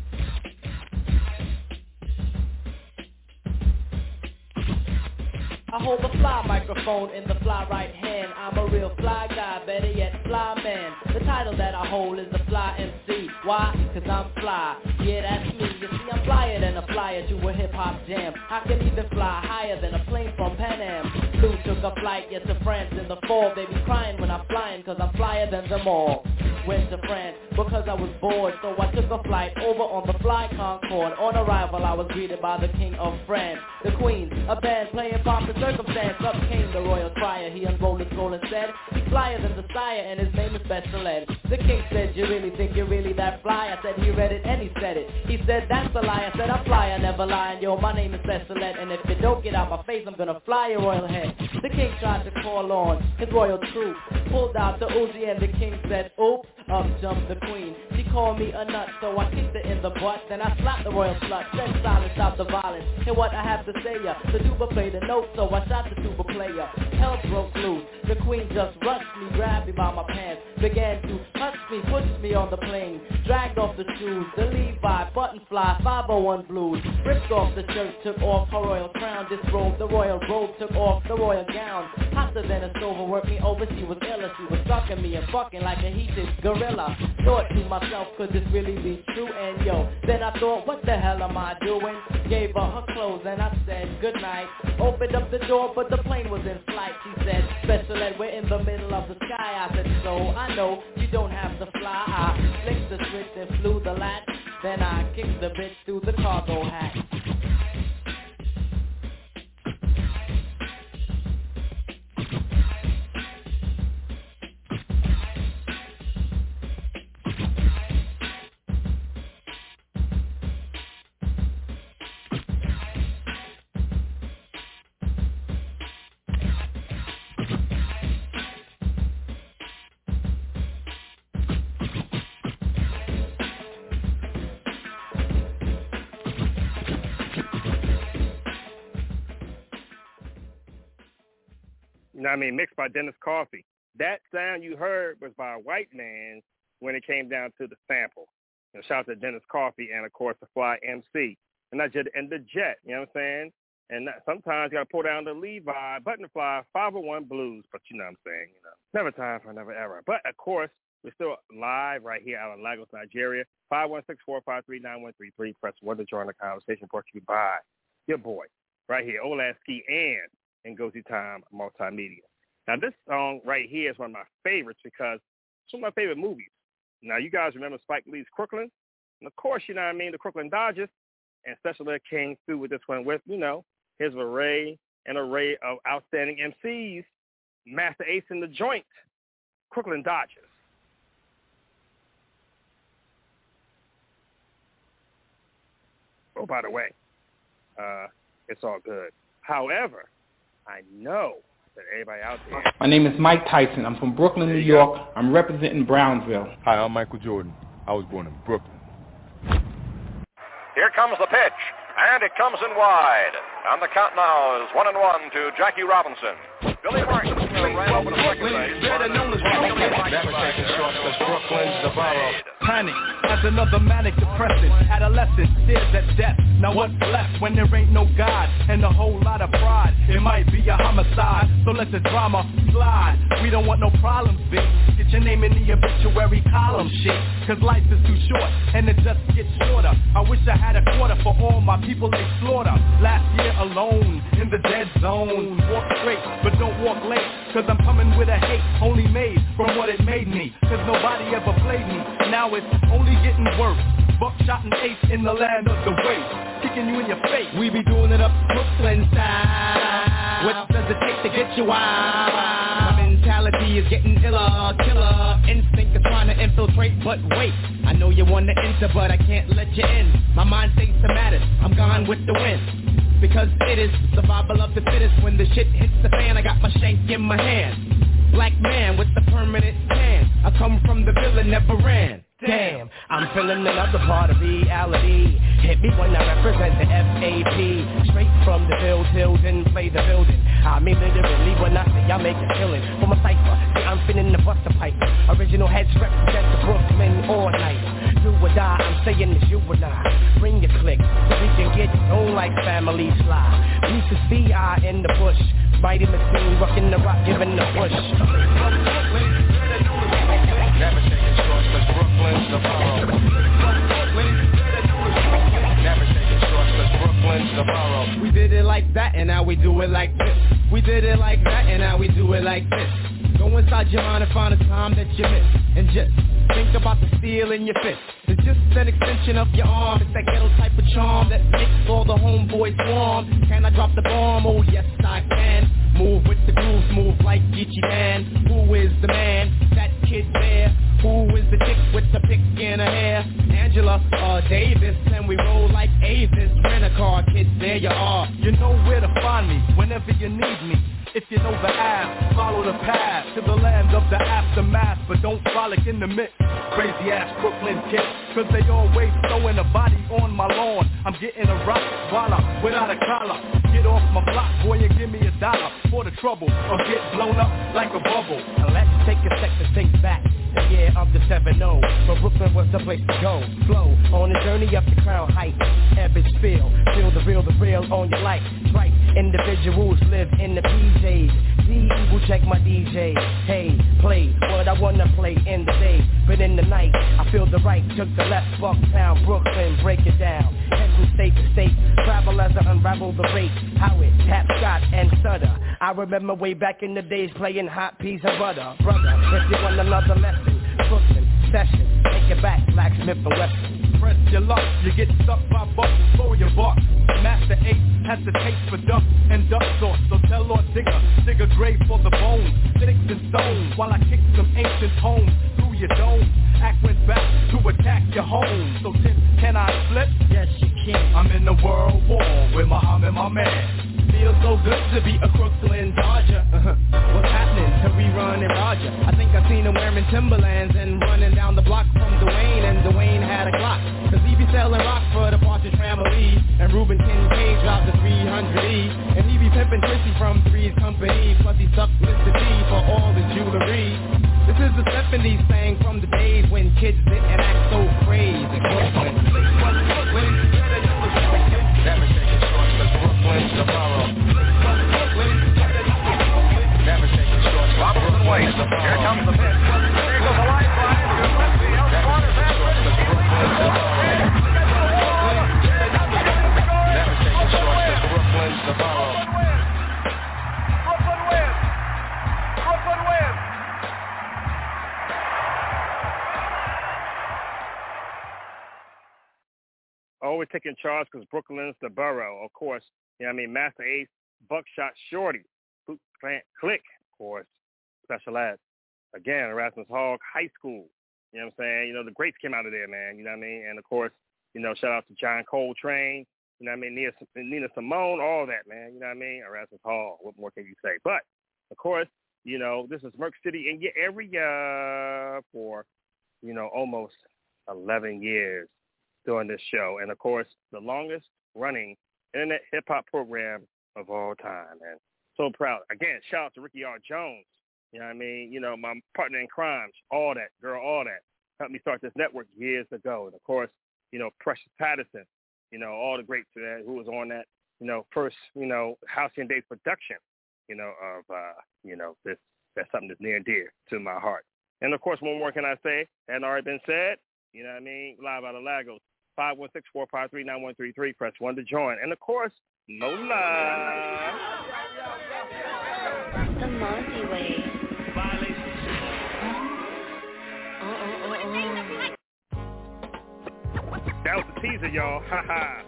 A I hold the fly microphone in the fly right hand. I'm a real fly guy, better yet fly man. The title that I hold is the Fly M C. Why? Cause I'm fly. Yeah, that's me. You see, I'm flyer than a flyer to a hip-hop jam. I can even fly higher than a plane from Pan Am. Blue took a flight, yes, to France in the fall. They be crying when I'm flying cause I'm flyer than them all. Went to France because I was bored, so I took a flight over on the Fly Concorde. On arrival, I was greeted by the King of France, the Queen, a band playing pomp and circumstance. Up came the royal crier, he unrolled his scroll and said, he's flyer than the sire, and his name is Bessaled. The king said, you really think you're really that fly? I said, he read it and he said it. He said, that's a lie. I said, I'm fly, I never lie. And yo, my name is Bessaled, and if you don't get out my face, I'm gonna fly your royal head. The king tried to call on his royal troop, pulled out the Uzi, and the king said, oops. Up jumped the queen. She called me a nut, so I kicked her in the butt. Then I slapped the royal slut, said silence, stop the violence. And what I have to say ya, the tuba played the note, so I shot the tuba player. Hell broke loose. The queen just rushed me, grabbed me by my pants, began to touch me, pushed me on the plane, dragged off the shoes, the Levi, button fly, five oh one blues, ripped off the shirt, took off her royal crown, disrobed the royal robe, took off the royal gown, hotter than a stove, worked me over, she was illa, she was sucking me and fucking like a heated gorilla. Thought to myself, could this really be true? And yo, then I thought, what the hell am I doing? Gave her her clothes and I said goodnight. Opened up the door, but the plane was in flight. She said, Special Ed, we're in the middle of the sky. I said, so I know you don't have to fly. I flicked the switch and flew the latch. Then I kicked the bitch through the cargo hatch. You know what I mean? Mixed by Dennis Coffey. That sound you heard was by a white man when it came down to the sample. You know, shout out to Dennis Coffey and, of course, the Fly M C. And, not just, and the Jet, you know what I'm saying? And that, sometimes you got to pull down the Levi, Buttonfly, five oh one Blues. But you know what I'm saying? You know, never time for another era. But, of course, we're still live right here out of Lagos, Nigeria. five one six, four five three, nine one three three. Press one to join the conversation brought to you by your boy right here, Olasky and Ngozi Time Multimedia. Now, this song right here is one of my favorites because it's one of my favorite movies. Now, you guys remember Spike Lee's Crooklyn? And, of course, you know what I mean, the Crooklyn Dodgers. And Special Ed came through with this one with, you know, his array, an array of outstanding M Cs, Master Ace in the joint, Crooklyn Dodgers. Oh, by the way, uh, it's all good. However, I know that everybody out there. My name is Mike Tyson. I'm from Brooklyn, New York. Go. I'm representing Brownsville. Hi, I'm Michael Jordan. I was born in Brooklyn. Here comes the pitch, and it comes in wide. And the count now is one and one to Jackie Robinson. Billy Martin right over the second base. Better known as Brooklyn's the borough. Panic as another manic depressant. Adolescent stares at death. Now what's left when there ain't no God and a whole lot of pride? It might be a homicide, so let the drama slide. We don't want no problems, bitch. Get your name in the obituary column, shit. Cause life is too short and it just gets shorter. I wish I had a quarter for all my people they slaughter. Last year alone in the dead zone. Walk straight, but don't walk late. Cause I'm coming with a hate only made from what it made me. Cause nobody ever played me. Now it's only getting worse. Buckshot and ace in the land of the waste. Kicking you in your face. We be doing it up Brooklyn style. What does it take to get you out? My mentality is getting iller, killer. Instinct is trying to infiltrate, but wait. I know you want to enter, but I can't let you in. My mind stays somatic. I'm gone with the wind. Because it is survival of the fittest. When the shit hits the fan, I got my shank in my hand. Black man with the permanent tan. I come from the villain, never ran. Damn, I'm feeling another part of reality. Hit me when I represent the F A P. Straight from the field, till then play the building. I mean literally when I say I make a killing. For my cipher, see I'm finna the buster pipe. Original heads represent the Brooklyn all night. Do or die, I'm saying it's you and I. Bring your click, so we can get on like family fly. P C C I in the bush. mighty machine, rocking the rock, giving the push. Never taking shorts, cause Brooklyn's the borough. Never taking shorts, cause Brooklyn's the borough. We did it like that, and now we do it like this. We did it like that, and now we do it like this. Go inside your mind and find a time that you missed, and just think about the steel in your fist. It's just an extension of your arm. It's that ghetto type of charm that makes all the homeboys swarm. Can I drop the bomb? Oh yes I can. Move with the grooves, move like Geechee Dan. Who is the man? That kid there. Who is the chick with the pick in her hair? Angela uh, Davis, and we roll like Avis. Rent a car, kids, there you are. You know where to find me whenever you need me. If you know the ass, follow the path to the land of the aftermath, but don't frolic in the mix. Crazy ass Brooklyn kids, cause they always throwing a body on my lawn. I'm getting a rock voila without a collar. Get off my block, boy, and give me a dollar for the trouble, or get blown up like a bubble. Now let's take a sec to think back. The year of the seven oh, but Brooklyn was the place to go. Flow on the journey up the Crown Heights. Ebbets feel, feel the real, the real on your life. Right, individuals live in the P Js. The evil check my D J. Hey, play what I wanna play in the day, but in the night I feel the right. Took the left, Bucktown, Brooklyn, break it down. Head from state to state, travel as I unravel the rate. How it tap, Scott, and stutter. I remember way back in the days playing hot peas and butter. Brother, if you want another lesson, Brooklyn session, take it back, Blacksmith and Weston. Press your luck, you get stuck by bucks for your buck. Master Ace has the taste for duck and duck sauce, so tell Lord Digger, dig a grave for the bones, sticks and stones, while I kick some ancient tones through your dome. Act went back to attack your home, so Tim, can I flip? Yes you can. I'm in the world war with Muhammad, my man. Feels so good to be a Brooklyn Dodger. Uh-huh. What's happening to rerun and Roger? I think I seen him wearing Timberlands and running down the block from Dwayne, and Dwayne had a Glock. Cause he be selling rocks for the Partridge Family, and Ruben Kincaid dropped the three hundred E, and he be pimping Chrissy from Three's Company, plus he sucked Mister T for all his jewelry. This is the seventies thing from the days when kids didn't act so crazy. Brooklyn. Never taking shorts, cause Brooklyn's the borough. Never taking shorts, Robinson waits. Here comes the pitch. There goes the lifeline. Never taking shorts, cause Brooklyn's the borough. Never taking shorts, cause Brooklyn's the borough. Brooklyn wins. Brooklyn wins. Always taking charge because Brooklyn's the borough, of course. You know what I mean? Master Ace, Buckshot Shorty, Boot Plant Click, of course. Special Ed. Again, Erasmus Hall High School. You know what I'm saying? You know, the greats came out of there, man. You know what I mean? And, of course, you know, shout out to John Coltrane. You know what I mean? Nina, Nina Simone, all that, man. You know what I mean? Erasmus Hall. What more can you say? But, of course, you know, this is Merc City in your area for, you know, almost eleven years. Doing this show, and of course the longest running internet hip hop program of all time, and so proud. Again, shout out to Ricky R. Jones. You know what I mean? You know, my partner in crimes, all that, girl, all that. Helped me start this network years ago. And of course, you know, Precious Patterson, you know, all the greats that who was on that, you know, first, you know, House and Days production, you know, of uh, you know, this that's something that's near and dear to my heart. And of course, one more can I say, hadn't already been said, you know what I mean? Live out of Lagos. five one six, four five three, nine one three three. Press one to join. And, of course, no lie. The Monty way. That was the teaser, y'all. Ha ha.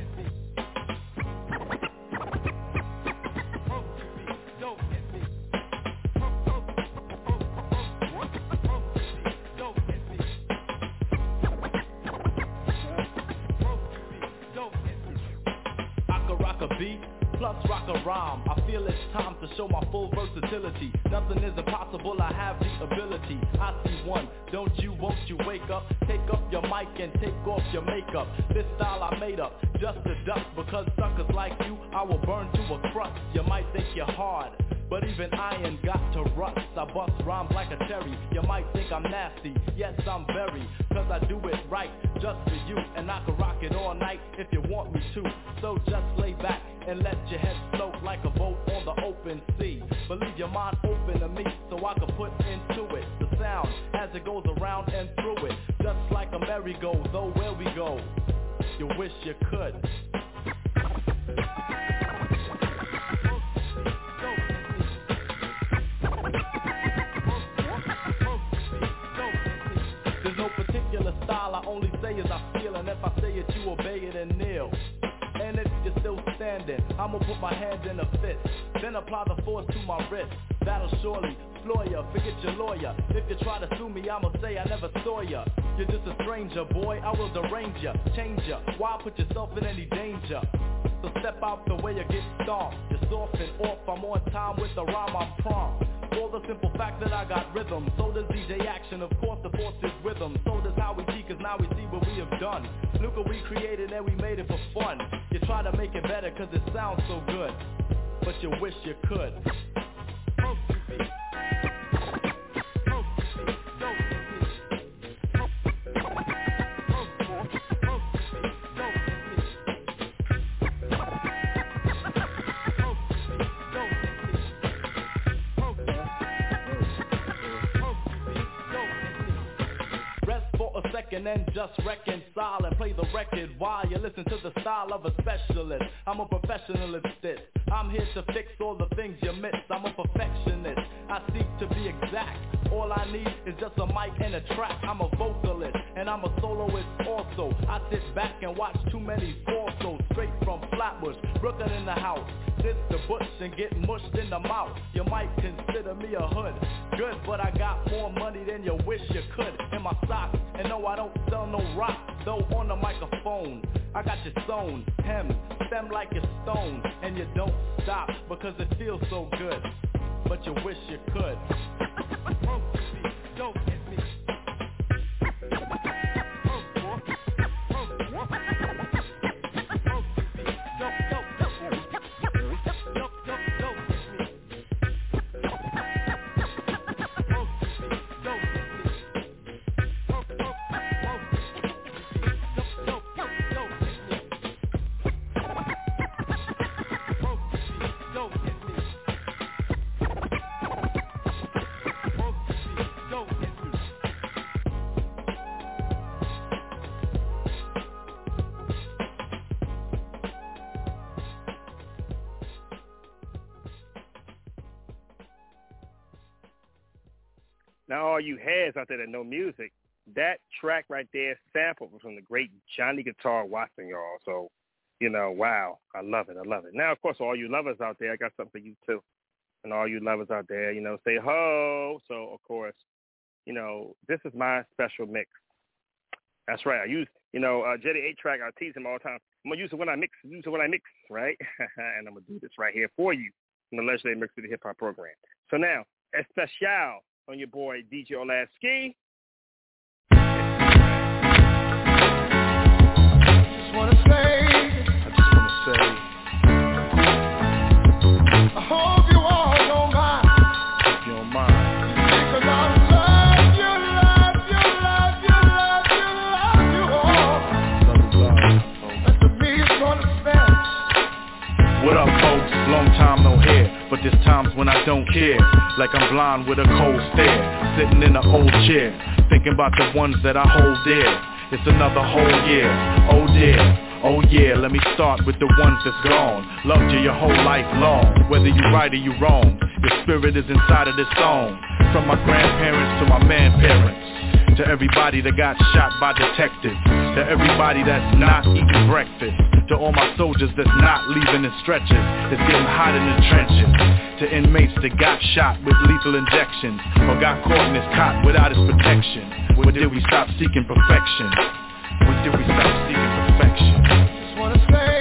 Beat plus rock a rhyme. I feel it's time to show my full versatility. Nothing is impossible, I have the ability. I see one, don't you, won't you wake up? Take up your mic and take off your makeup. This style I made up, just to dust. Because suckers like you, I will burn to a crust. You might think you're hard, but even iron got to rust. I bust rhymes like a cherry. You might think I'm nasty, yes I'm very, cause I do it right, just for you. And I can rock it all night if you want me to. So just lay back and let your head float like a boat on the open sea. But leave your mind open to me so I can put into it the sound as it goes around and through it. Just like a merry-go, though where we go, you wish you could. There's no particular style, I only say as I feel, and if I say it you obey it and kneel. And if you're still standing, I'ma put my hand in a fist, then apply the force to my wrist. That'll surely floor ya, forget your lawyer. If you try to sue me, I'ma say I never saw ya. You're just a stranger, boy, I will derange ya, change ya. Why put yourself in any danger? So step out the way you get stomped. You're soft and off, I'm on time with the rhyme, I'm prompt. For the simple fact that I got rhythm, so does D J Action, of course the force is rhythm. So does Howie G, cause now we see what we have done. Look what we created and we made it for fun. You try to make it better cause it sounds so good, but you wish you could. And then just reconcile and play the record while you listen to the style of a specialist. I'm a professional at this. I'm here to fix all the things you miss. I'm a perfectionist. I seek to be exact. All I need is just a mic and a track. I'm a vocalist and I'm a soloist also. I sit back and watch too many fall shows straight from Flatbush, Brooklyn in the house. This the bush and get mushed in the mouth. You might consider me a hood. Good, but I got more money than you wish you could in my socks. And no, I don't sell no rock, though on the microphone. I got you sewn, hem, stem like a stone. And you don't stop because it feels so good, but you wish you could. Don't hit me. Now, all you heads out there that know music, that track right there sampled from the great Johnny Guitar Watson, y'all. So, you know, wow, I love it. I love it. Now, of course, all you lovers out there, I got something for you, too. And all you lovers out there, you know, say ho. So, of course, you know, this is my special mix. That's right. I use, you know, uh, Jetty eight track, I tease him all the time. I'm going to use it when I mix, use it when I mix, right? And I'm going to do this right here for you in the Legendary Mix of the Hip Hop program. So now, especial on your boy, D J Olasky. Just want to say, I just want to say, I hope you all don't mind. Hope you don't mind. Because I love you, love you, love you, love you, love you all. Love you, love. And to me it's gonna spend. What up, folks? Long time no hear. But there's times when I don't care, like I'm blind with a cold stare, sitting in an old chair, thinking about the ones that I hold dear. It's another whole year, oh dear, oh yeah, let me start with the ones that's gone. Loved you your whole life long, whether you right or you wrong, your spirit is inside of this song. From my grandparents to my man-parents, to everybody that got shot by detectives, to everybody that's not eating breakfast, to all my soldiers that's not leaving in stretches, it's getting hot in the trenches, to inmates that got shot with lethal injections, or got caught in his cot without his protection. When did we stop seeking perfection? When did we stop seeking perfection? Just wanna say,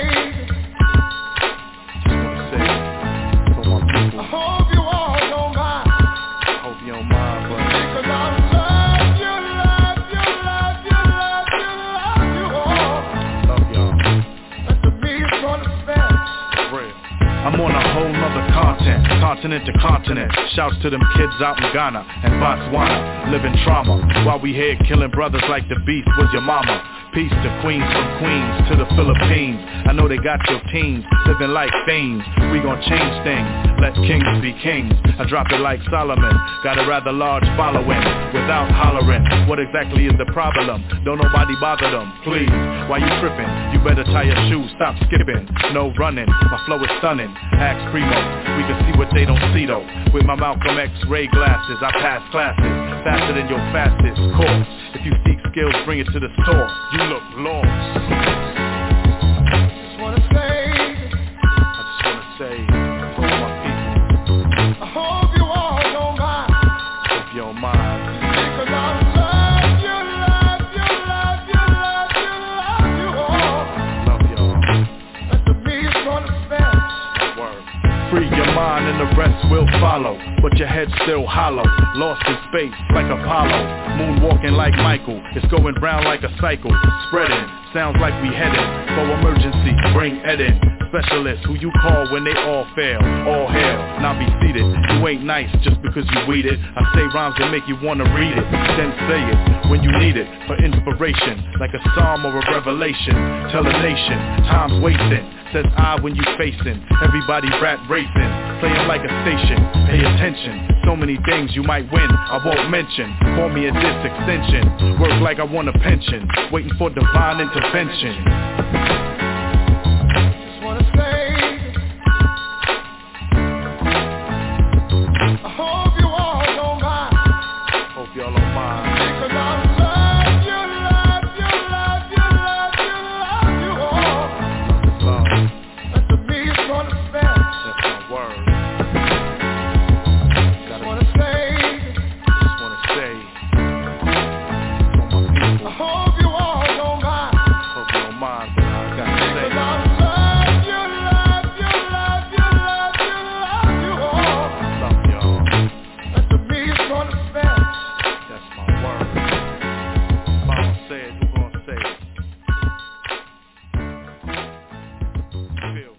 just wanna say, for my people, I hope you all don't mind. I hope you don't mind, but because I love you, love you, love you, love you, love you all. Love y'all. And to me it's gonna spend. Real. I'm on a whole nother content, continent to continent. Shouts to them kids out in Ghana and Botswana, living trauma while we here killing brothers like the beast was your mama. Peace to queens from Queens to the Philippines. I know they got your teens living like fiends. We gon' change things, let kings be kings. I drop it like Solomon, got a rather large following without hollering. What exactly is the problem? Don't nobody bother them, please. Why you tripping? You better tie your shoes, stop skipping. No running, my flow is stunning. Ask Primo, we can see what they don't see though. With my Malcolm X-ray glasses, I pass classes faster than your fastest course. If you seek skills, bring it to the store. You look lost. Just wanna say, I just wanna say to all my people, I hope you all don't mind. Hope you don't mind. Because I love you, love you, love you, love you, love you all. Love y'all. But to me it's gonna spend. Word. Free your mind and the rest will follow. But your head's still hollow, lost in space like Apollo. Moonwalking like Michael, it's going round like a cycle. Spreading, sounds like we heading for emergency, bring Ed in. Specialists who you call when they all fail. All hail, now be seated. You ain't nice just because you weed it. I say rhymes that make you wanna read it, then say it when you need it for inspiration, like a psalm or a revelation. Tell a nation, time's wasting. Says I when you facing, everybody rat racing, playing like a station, pay attention, so many things you might win, I won't mention, call me a diss extension, work like I want a pension, waiting for divine intervention. Just wanna say, I hope you all don't mind. Hope y'all don't mind. Because I love you, love you, love you, love you, love you all. Love. But to me it's gonna spend. That's my word. Just wanna say, Just wanna say, for my people, I hope you all don't mind. hope you don't mind what I gotta say. Because I love you, love you, love you, love you, love you all. Love y'all. But to me it's gonna spend. That's my word. If I don't say it, who gonna say it? Feel me.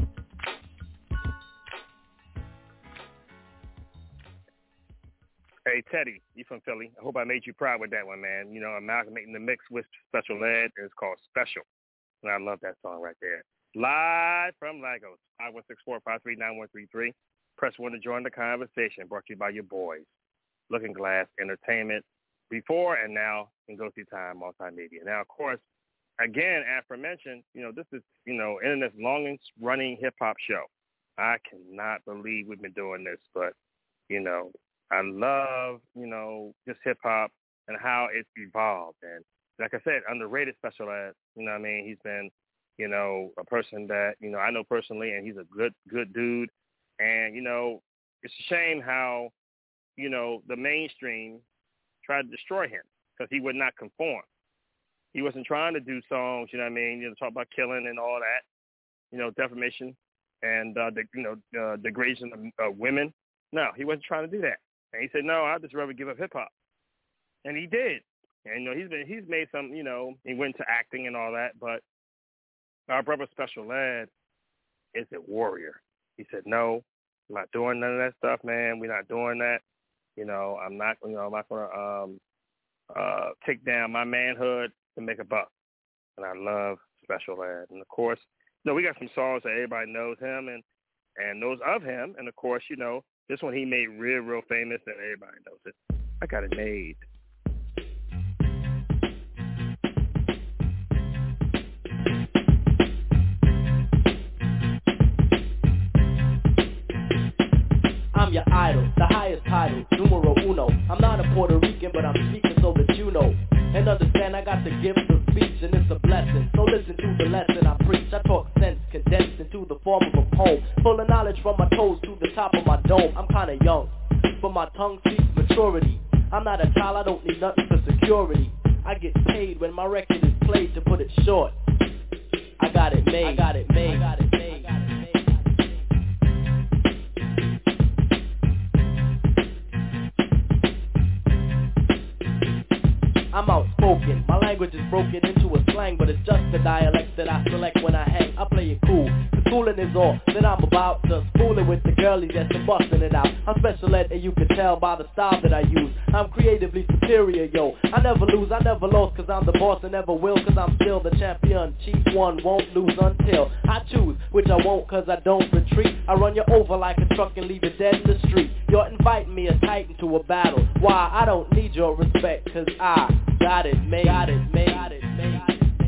Hey, Teddy, you from Philly. I hope I made you proud with that one, man. You know, amalgamating the mix with Special Ed, and it's called Special. And I love that song right there. Live from Lagos, five one six, four five three, nine one three three. Press one to join the conversation, brought to you by your boys, Looking Glass Entertainment, before and now in Go See Time Multimedia. Now, of course, again, aforementioned, you know, this is, you know, Internet's longest running hip-hop show. I cannot believe we've been doing this, but, you know, I love, you know, just hip-hop and how it's evolved. And like I said, underrated Special Ed, you know what I mean? He's been, you know, a person that, you know, I know personally, and he's a good, good dude. And, you know, it's a shame how, you know, the mainstream tried to destroy him because he would not conform. He wasn't trying to do songs, you know what I mean, you know, talk about killing and all that, you know, defamation and, uh, the, you know, uh, degradation of uh, women. No, he wasn't trying to do that. And he said, no, I'd just rather give up hip-hop. And he did. And, you know, he's been, he's made some, you know, he went to acting and all that. But our brother Special Ed is a warrior. He said, no, I'm not doing none of that stuff, man. We're not doing that. You know, I'm not, you know, I'm not going to um, uh, take down my manhood to make a buck. And I love Special Ed. And, of course, you know, we got some songs that everybody knows him and, and knows of him. And, of course, you know, this one he made real, real famous, and everybody knows it. I got it made. I'm your idol, the highest title, numero uno. I'm not a Puerto Rican, but I'm speaking so that you know. And understand I got the gift of speech, and it's a blessing. So listen to the lesson I preach. I talk sense condensed into the form of a poem, full of knowledge from my toes to the top of my dome. I'm kinda young, but my tongue speaks maturity. I'm not a child, I don't need nothing for security. I get paid when my record is played, to put it short. I got it made, I got it made, I got it made, I got it made. I'm outspoken, my language is broken into a slang, but it's just the dialect that I select when I hang. I play it cool, cause schooling is all that I'm about. Just fooling with the girlies that's busting it out. I'm special ed and you can tell by the style that I use. I'm creatively superior, yo. I never lose, I never lost, cause I'm the boss and never will, cause I'm still the champion. Chief one won't lose until I choose, which I won't cause I don't retreat. I run you over like a truck and leave you dead in the street. You're inviting me a titan to a battle. Why? I don't need your respect, cause I got it made, got it made, got it made.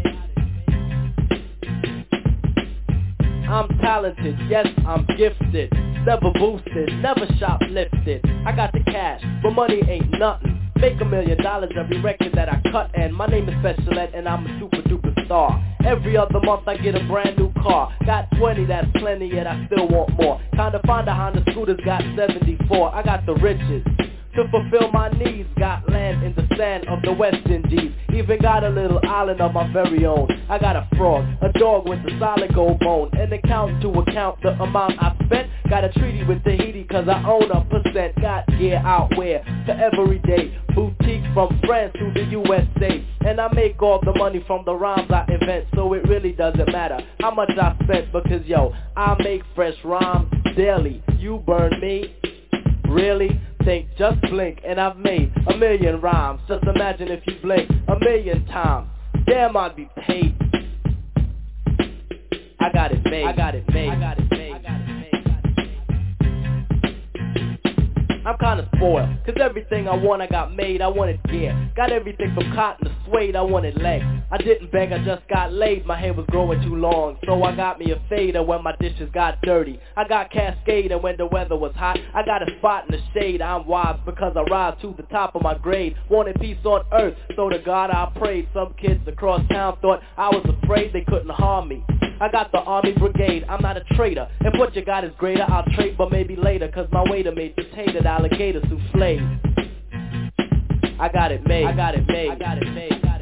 I'm talented, yes, I'm gifted. Never boosted, never shoplifted. I got the cash, but money ain't nothing. Make a million dollars every record that I cut, and my name is Special Ed and I'm a super duper star. Every other month I get a brand new car. Got twenty, that's plenty, yet I still want more. Kinda find a Honda Scooter's got seventy-four. I got the riches to fulfill my needs. Got land in the sand of the West Indies. Even got a little island of my very own. I got a frog, a dog with a solid gold bone, an account to account the amount I spent. Got a treaty with Tahiti cause I own a percent. Got gear out where for every day. Boutique from France to the U S A. And I make all the money from the rhymes I invent. So it really doesn't matter how much I spent, because yo, I make fresh rhymes daily. You burn me? Really? Think, just blink, and I've made a million rhymes. Just imagine if you blink a million times. Damn, I'd be paid. I got it made. I got it made. I got it made. I got it made. I'm kinda spoiled, cause everything I want I got made. I wanted gear, got everything from cotton to suede. I wanted legs, I didn't beg, I just got laid. My hair was growing too long, so I got me a fader when my dishes got dirty. I got Cascade, and when the weather was hot, I got a spot in the shade. I'm wise because I rise to the top of my grade. Wanted peace on earth, so to God I prayed. Some kids across town thought I was afraid they couldn't harm me. I got the army brigade, I'm not a traitor. If what you got is greater, I'll trade, but maybe later, cause my waiter made potato alligator souffle. I got it made, I got it made, I got it made, I got it made.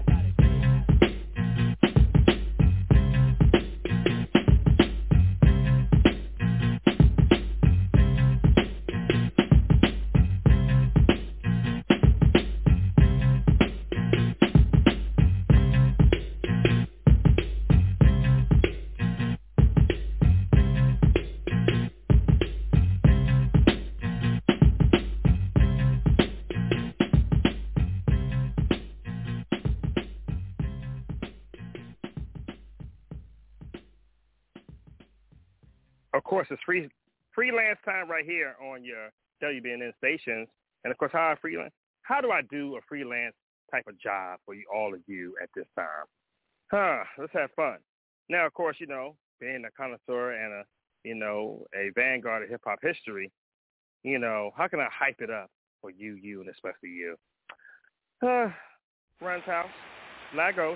Of course, it's free freelance time right here on your W B N N stations. And, of course, how I freelance? How do I do a freelance type of job for you, all of you at this time? Huh, let's have fun. Now, of course, you know, being a connoisseur and a, you know, a vanguard of hip-hop history, you know, how can I hype it up for you, you, and especially you? Uh, Run's House, Lagos.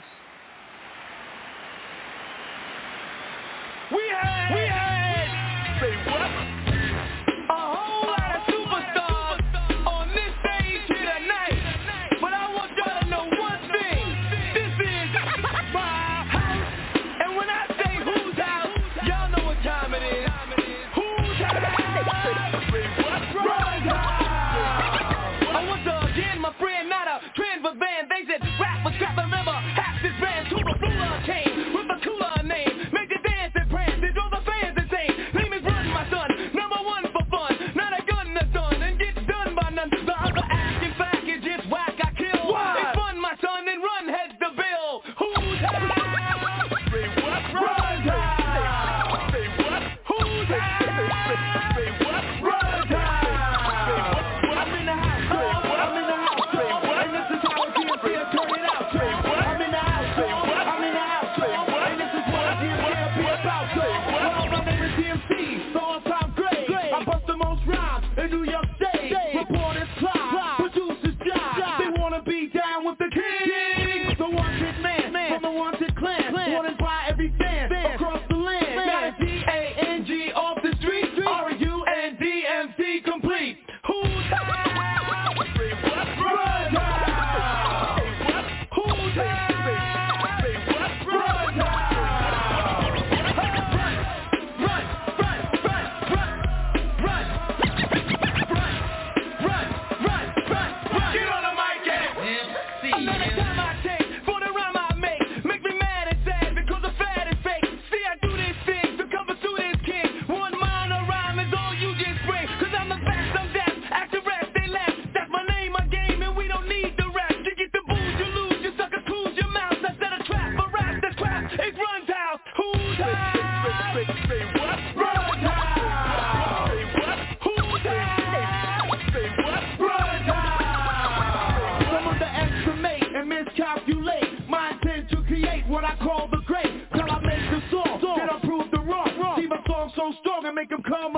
We had, we had, say what? A whole lot of superstars on this stage here tonight. But I want y'all to know one thing. This is my house. And when I say whose house, y'all know what time it is. Whose house? Run's house. I want to again, my friend, not a trend for band. They said rap was crap, remember, half this band to a ruler came with a cooler name. Make the dance and prance, they drove the fans insane. Name is Run, my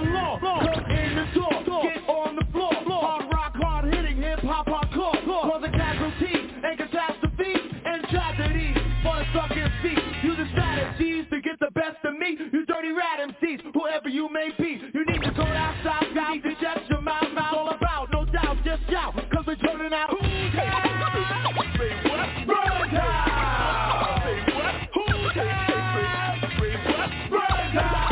law. Look in the door, get on the floor. Hard rock, hard hitting, hip hop, hardcore. Causing casualties and catastrophes and tragedies for the sucking feet. Using strategies to get the best of me. You dirty rat M Cs, whoever you may be. You need to go outside, you need to shut your mouth, mouth. All about, no doubt, just shout, cause we're turning out. Who's that? Say what? Run time! Say what? Who's that? Say what? Run time!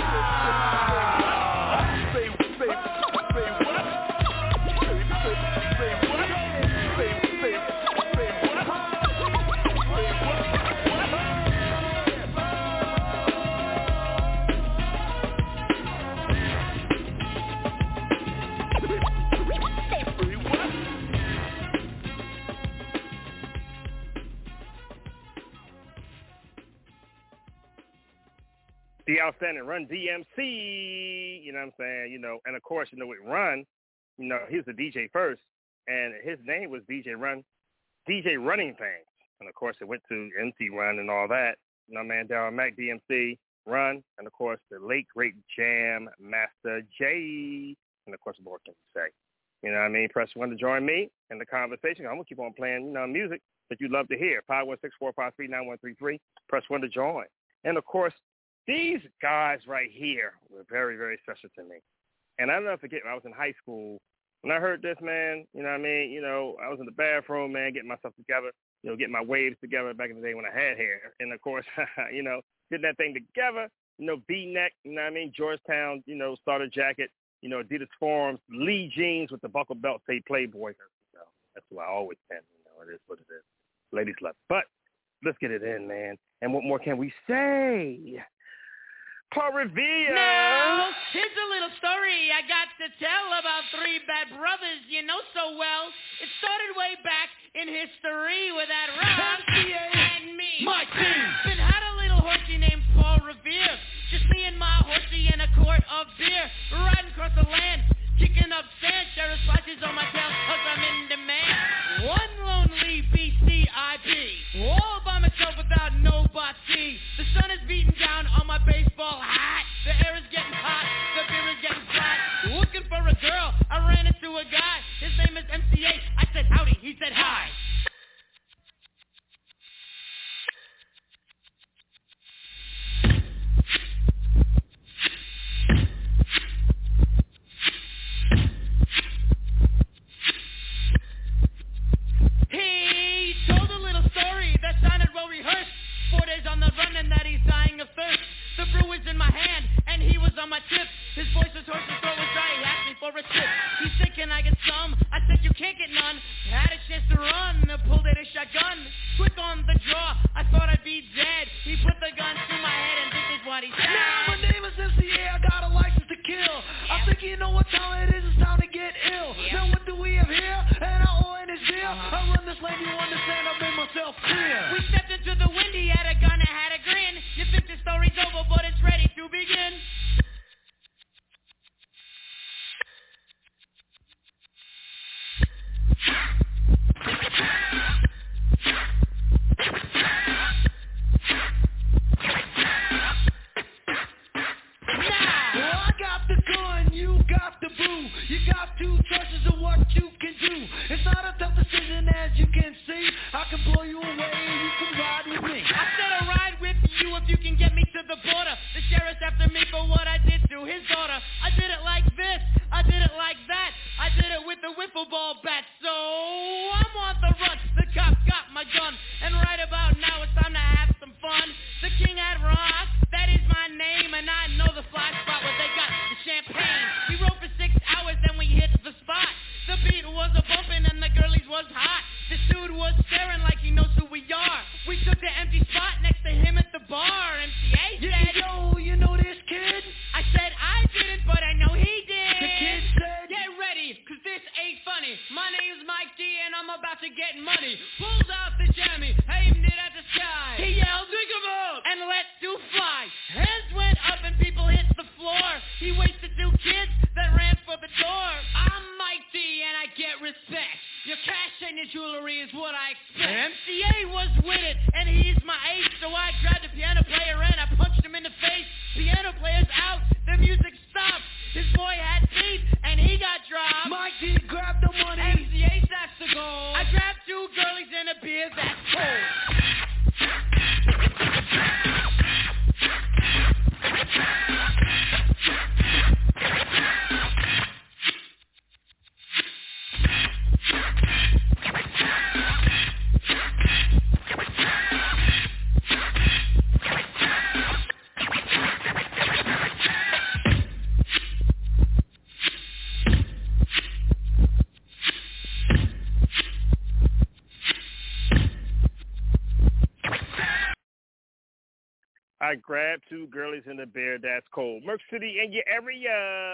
Say, say, say what? Say, say, say what? Say, say, say what? Say The outstanding Run D M C, you know what I'm saying, you know, and of course, you know, with Run, you know, he was the D J first, and his name was D J Run, D J Running Things, and of course, it went to M C Run and all that, you know, man, Darryl Mack, D M C, Run, and of course, the late, great Jam Master Jay, and of course, what can you say? You know what I mean? Press one to join me in the conversation. I'm going to keep on playing, you know, music that you love to hear. five one six, four five three, nine one three three. Press one to join. And, of course, these guys right here were very, very special to me. And I'll never forget when I was in high school, when I heard this, man, you know what I mean? You know, I was in the bathroom, man, getting myself together, you know, getting my waves together back in the day when I had hair. And, of course, you know, getting that thing together, you know, V-neck, you know what I mean? Georgetown, you know, starter jacket, you know, Adidas Forms, Lee jeans with the buckle belt, say Playboy. You know, that's what I always been. You know, it is what it is. Ladies love it. But let's get it in, man. And what more can we say? Paul Revere. Now, here's a little story I got to tell about three bad brothers you know so well. It started way back in history with that Rob and me. My team. Been had a little horsey named Paul Revere. Just me and my horsey in a quart of beer. Riding across the land, kicking up sand. Sheriff slashes on my tail cause I'm in demand. One lonely B C I B. All by myself without nobody. The sun is beating down on my baseball hat. The air is getting hot, the beer is getting flat. Looking for a girl, I ran into a guy. His name is M C A. I said howdy, he said hi. He told a little story that sounded well rehearsed. Four days on the run and that he's dying of thirst. The brew was in my hand and he was on my tip. His voice was hoarse, his throat was dry. He asked me for a tip. He said, can I get some? I said, you can't get none. Had a chance to run, pulled out a shotgun. Quick on the draw, I thought I'd be dead. He put the gun to my head and this is what he said. Now my name is M C A, I got a license to kill. Yeah. I think you know what time it is, it's time to get ill. Yeah. Now what do we have here? And I owe in his beer. Uh-huh. I run this lane, you understand, I made myself clear. We stepped into the wind, he had a gun and had a grin. You think the story's over, but it's ready to begin. You got two choices of what you can do. It's not a tough decision as you can see. I can blow you away and you can ride with me. I said I'll ride with you if you can get me to the border. The sheriff's after me for what I did to his daughter. I did it like this, I did it like that. I did it with a wiffle ball bat. So I'm on the run, the cop got my gun. And right about now it's time to have some fun. The king at rock, that is my name. And I know the fly spot where they got the champagne. We rode for six hours then we hit the spot. The beat was a bumpin' and the girlies was hot. This dude was staring like he knows who we are. We took the empty spot next to him at the bar. M C A said, yo, you know this kid? I said I didn't, but I know he did. The kid said, get ready, cause this ain't funny. My name's Mike D and I'm about to get money. Pulls out the jammy, aimed it at the sky. He yelled, dig 'em up, and let two fly. Hands went up and people hit the floor. He wasted two kids that ran for the door. I'm Mike D and I get respect. Your cash and your jewelry is what I expect. M C A was with it, and he's my ace. So I grabbed the piano player and I punched him in the face. Piano player's out, the music stopped. His boy I grabbed two girlies in the bear that's cold. Merc City in your area.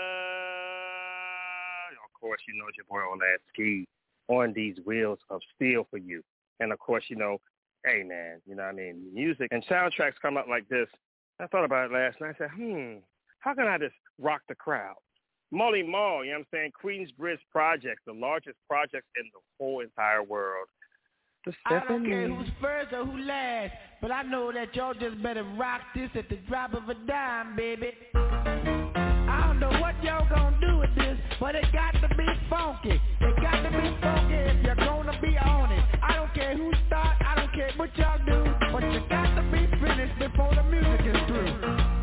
Of course, you know it's your boy on that ski on these wheels of steel for you. And of course, you know, hey man, you know what I mean, music and soundtracks come out like this. I thought about it last night. I said, hmm, how can I just rock the crowd? Molly Mall, you know what I'm saying? Queensbridge Project, the largest project in the whole entire world. I don't care who's first or who last, but I know that y'all just better rock this at the drop of a dime, baby. I don't know what y'all gonna do with this, but it got to be funky. It got to be funky if you're gonna be on it. I don't care who start, I don't care what y'all do, but you got to be finished before the music is through.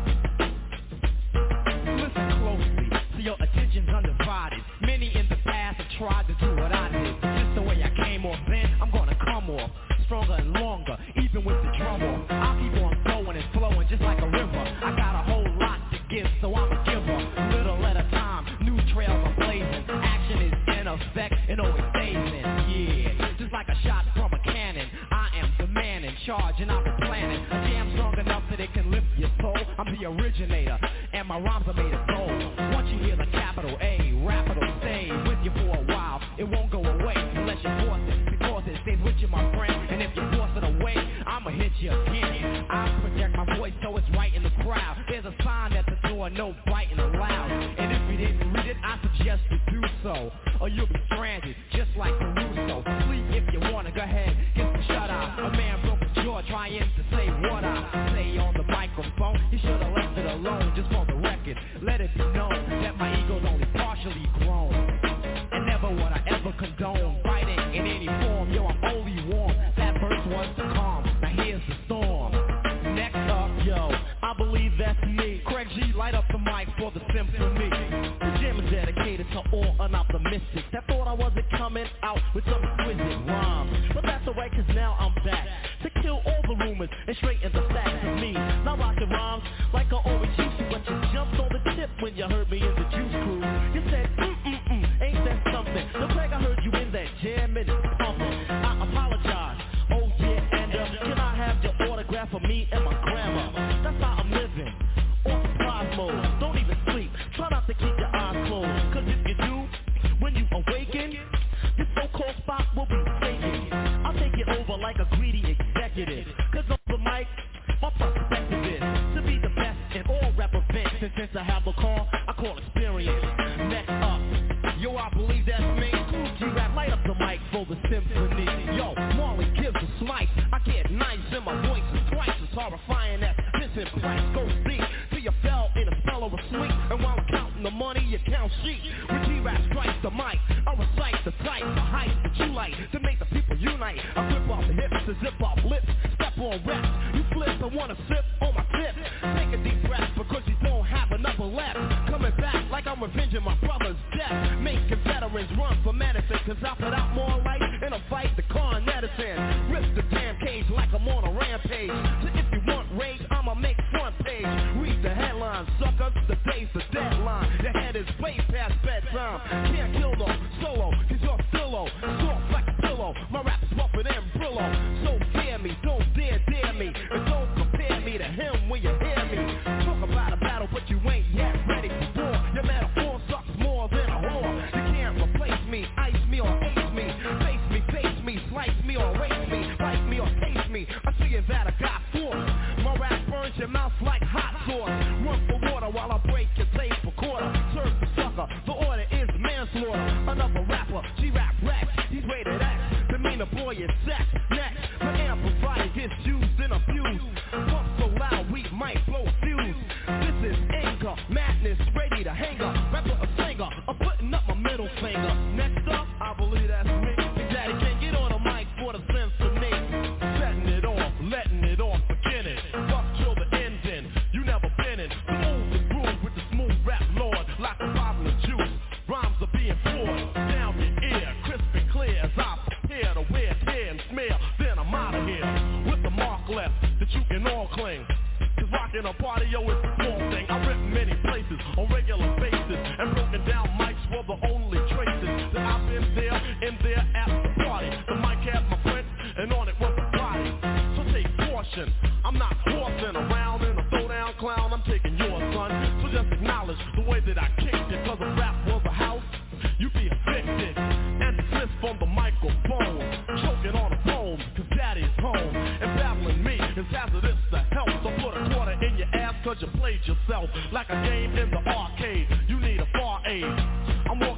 Listen closely, so your attention's undivided. Many in the past have tried to do what I did, but just the way I came off then, I'm gonna come off stronger and longer, even with the drum off. I'll keep on going and flowing just like a river. I got a whole lot to give, so I'm a giver. Little at a time, new trails are blazing. Action is in effect and always stays in. Yeah, just like a shot from a cannon. I am the man in charge and I'm the planning. A jam strong enough that it can lift your soul. I'm the originator and my rhymes are made of gold. Once you hear the capital A, rap it'll stay with you for a while. It won't go away unless you force it, because it stays with you, my friend. And if you force it away, I'ma hit you again. I project my voice so it's right in the crowd. There's a sign at the door, no biting allowed. And if you didn't read it, I suggest you do so, or you'll be stranded, just like Caruso. Sleep if you wanna, go ahead, get the shut eye. A man broke his jaw trying to say what I say on the microphone. He should've left it alone, just for the record. Let it be known that my ego's only partially grown. And never would I ever condone fighting in any form. Yo, I'm only warm. That verse was the calm. Now here's the storm. Next up, yo, I believe that's me. Craig G, light up the mic for the symphony. The jam is dedicated to all unoptimistic that thought I wasn't coming out with some exquisite rhymes. But that's alright, cause now I'm back to kill all the rumors and straighten the facts of me. Now rockin' rhymes like I always used to, but you jumped on the tip when you heard me in the Juice Crew. You said, mm-mm-mm, ain't that something? The Craig, I heard you in that jam and it's pumping. I apologize, oh yeah, and uh, can I have your autograph for me and my grandma? That's how I'm living, on surprise mode. Don't even sleep, try not to keep your eyes closed, cause if you do, when you awaken, this so-called spot will be taken. I'll take it over like a greedy executive, cause on the mic, my perspective is to be the best in all rap events. And since I have a call, I call experience. Next up, yo, I believe that's me. Cool G-Rap, light up the mic for the symphony. Yo, Marley gives a slice. I get nice and my voice is twice as horrifying as Vincent Price. Go see, till you fell in a spell of a sleep. And while I'm counting the money, you count sheep. When G-Rap strikes the mic, I recite the type of height that you like to make the people unite. I rip off the hips to zip off lips, step on reps. You flip and wanna sip on my tip. Take a deep breath because you don't have another left. Coming back like I'm revenging my brother's death. Making veterans run for medicine, cause I put out more light in a fight the Con Edison. Rip the damn cage like I'm on a rampage. So if you want rage, I'ma make front page. Read the headlines, sucker, the day's the deadline. Your head is way past bedtime. Can't kill no solo, cause you're stillo. Soft like a pillow, my rap's rougher than Brillo. So fear me, don't dare dare me, and don't compare me to him when you hear me. Talk about a battle, but you ain't yet ready for war. Your metaphor sucks more than a whore. You can't replace me, ice me or ace me. Face me, face me, slice me or erase me. Bite me or taste me, I see it that I got force. My rap burns your mouth like hot sauce. Run for water while I break your tape for quarter. Serve the sucker, the order is manslaughter. Another rapper, G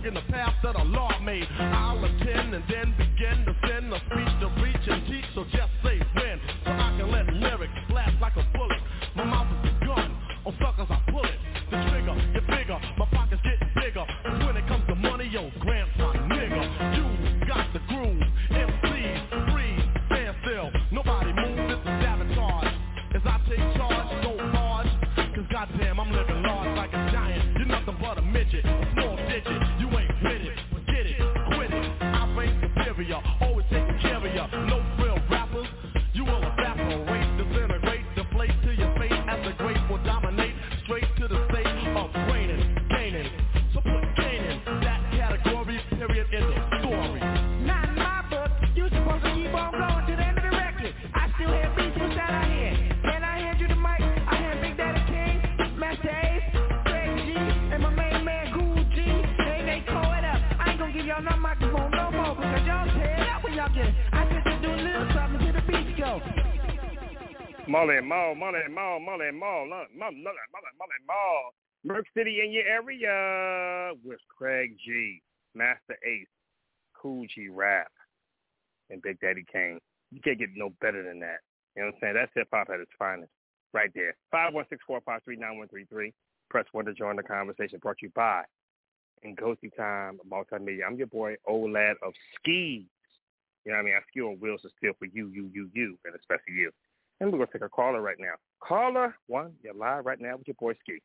walk in the path that Allah made. I'll attend and then begin to send a speech to reach and teach, so just say when, so I can let lyrics blast like a bullet. My mouth is a gun, on suckers I pull it. The trigger, get bigger, my pockets getting bigger. Cause when it comes to money, yo, Grant's my nigga. You got the groove, M Cs, breathe, stand still. Nobody move, this is sabotage. As I take charge, don't large. Cause goddamn, I'm living large like a giant. You're nothing but a midget, a small digit. You ain't with it, forget it, quit it. I reign superior, always taking care of ya. No real rappers, you will evaporate, disintegrate, deflate to your face as the great will dominate. Straight to the state of reigning, gaining. So put gaining, that category, period, in the story. Not in my book, you supposed to keep on going to the end of the record. I still have beats with that I hear. Then I hand you the mic, I hand Big Daddy King, Master Ace, Craig G, and my main man Cool G. They they call it up. I ain't gonna give y'all no microphone no more because y'all tear it up when y'all get it. I just to do a little something to the beats go. Molly Mall, Molly Mall, Molly Mall, Molly Molly Mall, Merc City in your area with Craig G, Master Ace, Cool G Rap, and Big Daddy Kane. You can't get no better than that. You know what I'm saying? That's hip hop at its finest, right there. Five one six four five three nine one three three. Press one to join the conversation. Brought to you by Ngozi Time Multimedia. I'm your boy, old lad of skis. You know what I mean? I ski on wheels is still for you, you, you, you, and especially you. And we're going to take a caller right now. Caller one, you're live right now with your boy Ski.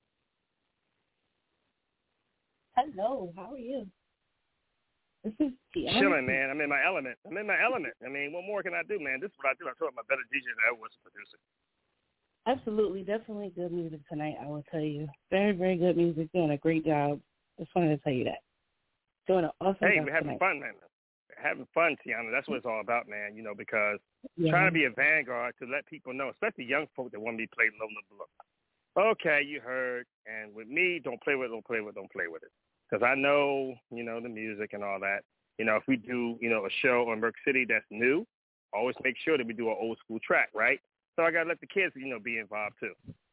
Hello, how are you? This is Tiana. Chilling, man. I'm in my element. I'm in my element. I mean, what more can I do, man? This is what I do. I told my better D J than I ever was a producer. Absolutely. Definitely good music tonight, I will tell you. Very, very good music. Doing a great job. Just wanted to tell you that. Doing an awesome hey, job we're having tonight. fun, man. Having fun, Tiana. That's what it's all about, man, you know, because Yeah. trying to be a vanguard to let people know, especially young folk that want to be played low level. Okay, you heard. And with me, don't play with it, don't play with it, don't play with it. Because I know, you know, the music and all that. You know, if we do, you know, a show on Merc City that's new, always make sure that we do an old school track, right? So I got to let the kids, you know, be involved too.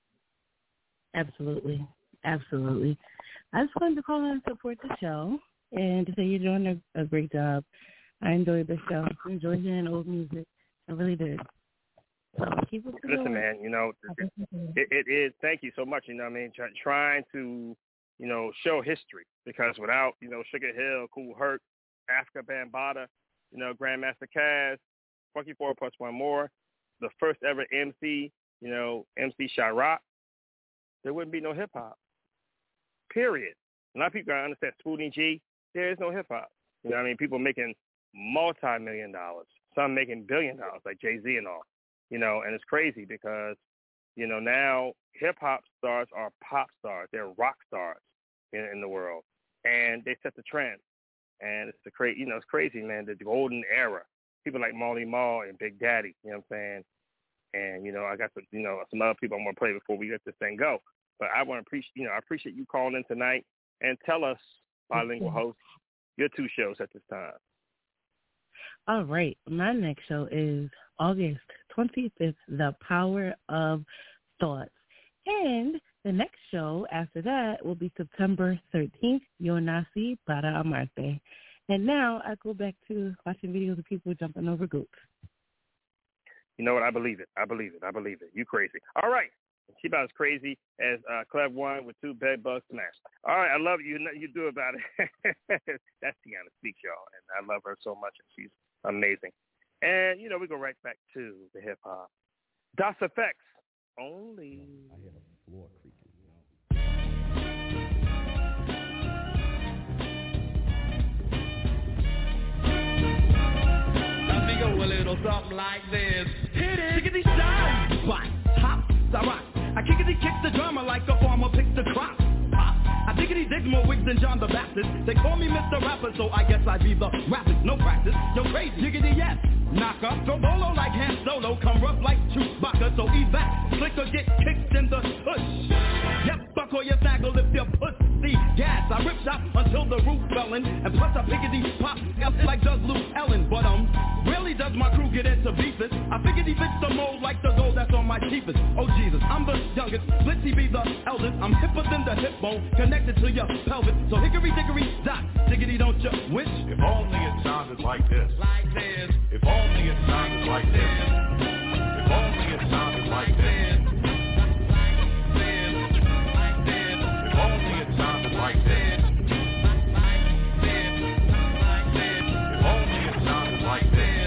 Absolutely. Absolutely. I just wanted to call and support the show and to say you're doing a, a great job. I enjoyed the show. I enjoyed hearing old music. I really did. So keep it Listen, going. man, you know, it, it, it is, thank you so much, you know what I mean, Try, trying to, you know, show history, because without, you know, Sugar Hill, Kool Herc, Africa Bambaataa, you know, Grandmaster Caz, Funky Four Plus One More, the first ever M C, you know, M C Shyrock, there wouldn't be no hip-hop, period. A lot of people gotta understand Spoonie G, there is no hip-hop. You know what I mean? People making multi-million dollars, some making billion dollars, like Jay-Z and all. You know, and it's crazy because, you know, now hip-hop stars are pop stars. They're rock stars in, in the world. And they set the trend. And it's the cra- you know, it's crazy, man, the golden era. People like Marley Marl and Big Daddy, you know what I'm saying? And, you know, I got some, you know, some other people I'm going to play before we let this thing go. But I want to appreciate, you know, I appreciate you calling in tonight and tell us, bilingual host, your two shows at this time. All right. My next show is August twenty-fifth, The Power of Thoughts. And the next show after that will be September thirteenth, Yo Nací para Amarte. And now I go back to watching videos of people jumping over goats. You know what? I believe it. I believe it. I believe it. You crazy. All right. She about as crazy as uh, Clev One with two bed bugs smashed. All right. I love you. Nothing you do about it. That's Tiana Speaks, y'all. And I love her so much. And she's amazing. And, you know, we go right back to the hip-hop. Das Effects. Only. I hear the floor creaking. I think go a little something like this. Hit it. Chickadee shine. What? Hop. I rock. I kickity kick the drummer like a farmer picks the crop. Pop. I diggity dig more wigs than John the Baptist. They call me Mister Rapper, so I guess I be the rappers. No practice. Yo crazy. Jiggity yes. Knock up. Go bolo like Han Solo. Come rough like Chewbacca. So eat back. Slicker get kicked in the tush. Yep, buckle your snaggle if your pussy gas. I rip shot until the roof fellin', and plus I piggity pop up like does Luke Ellen. But um, really does my crew get into beefing? I figured he fits the mold like the gold that's on my cheapest. Oh Jesus, I'm the youngest, Blitzy be the eldest. I'm hipper than the hip bone, connected to your pelvis. So hickory dickory dock, diggity don't you wish? If only it sounded like this. Like this. If only it sounded like this. If only it sounded like this. If only it sounded like this. If only it sounded like this.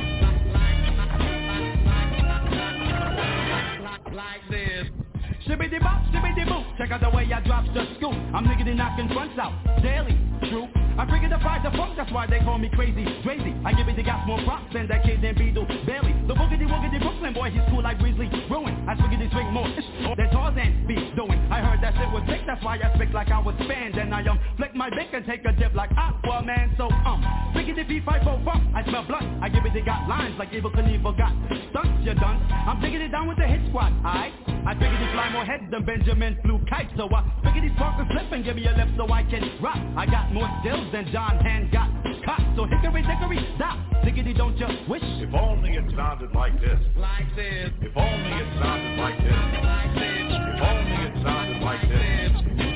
Like this. Shibbity bop, shibbity boop. Check out the way I drop the scoop. I'm niggity knocking fronts out daily. True. I figured the prize of funk, that's why they call me crazy, crazy. I give it the gas more props than that kid named Beetle Bailey. The boogity woogity Brooklyn boy, he's cool like Weasley Ruin. I figured he swing more ish than Tarzan be doing. I heard that shit was sick, that's why I speak like I was fanned. And I um flick my dick and take a dip like Aquaman. So um, figured if he fight for funk, I smell blood. I give it the got lines like Evel Knievel got stunts, you done. I'm digging it down with the hit squad, aight? I figured he fly more heads than Benjamin flew kites. So I figured he spark a slip and give me a lip so I can rock. I got more skills than John Hand got caught. So hickory dickory stop, diggity don't you wish? If only it sounded like this. Like this. If only it sounded like this. Like this. If only it sounded like this.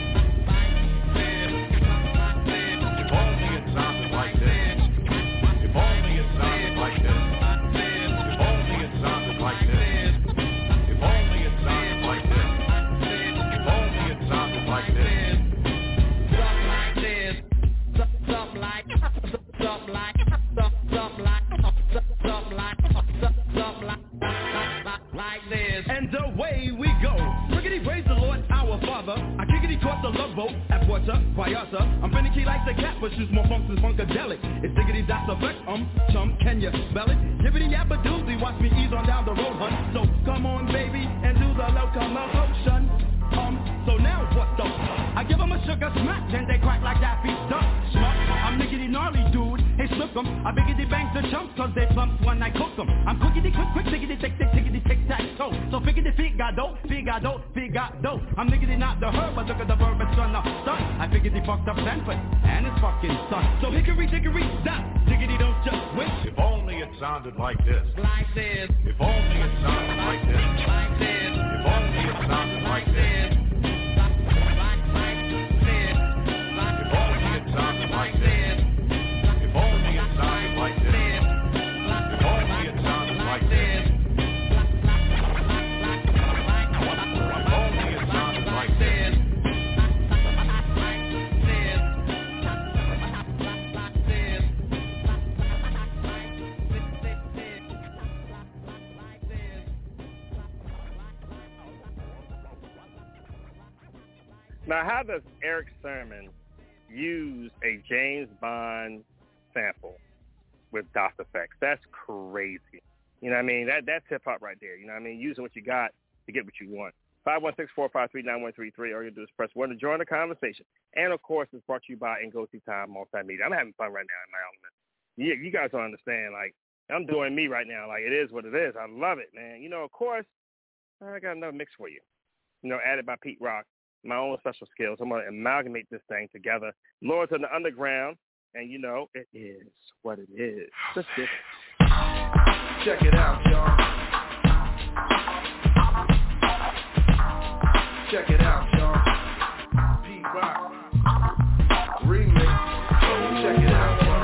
If only it sounded like this. If only it sounded like this. If only it sounded like this. If only it sounded like this. If only it sounded like this. Something like this. Something like, something like, something like, something like, something like, like this. And away we go. Riggedy praise the Lord, our Father. I kickity caught the love boat at Porta Vallarta. I'm finicky like the cat, but she's more funk than funkadelic. It's diggity that's effect, um, chum, can you spell it? Yibbity yappa doozy, watch me ease on down the road, hun. So come on, baby, and do the locomotion. Um, so now what the I give them a sugar smack, then they crack like Daffy Duck. Schmuck, I'm niggity gnarly dude, hey slip them. I biggity bang the chumps cause they plumps when I cook them. I'm quickity quick quick, tickety tick tick tickety tick tack toe. So figgity figado, figado, figado. I'm niggity not the herb, but look at the verb it's gonna start. I figgity fucked up Sanford and his fucking son. So hickory dickory stop, diggity don't just wish. If only it sounded like this. Like this. If only it sounded like this. Like this. If only it sounded like this. Sounded like this. If only it sounded like this. If only it sounded like this. If only it sounded like this. Now, how does Erick Sermon use a James Bond sample with DOS effects? That's crazy. You know what I mean? That That's hip-hop right there. You know what I mean? Using what you got to get what you want. five one six, four five three, nine one three three. All you do is press one to join the conversation. And, of course, it's brought to you by Ngozi Time Multimedia. I'm having fun right now in my element. Yeah, you guys don't understand. Like, I'm doing me right now. Like, it is what it is. I love it, man. You know, of course, I got another mix for you. You know, added by Pete Rock. My own special skills. I'm going to amalgamate this thing together. Lords of the Underground, and you know, it is what it is. Just this. Check it out, y'all. Check it out, y'all. Pete Rock. Remix. Check it out, y'all.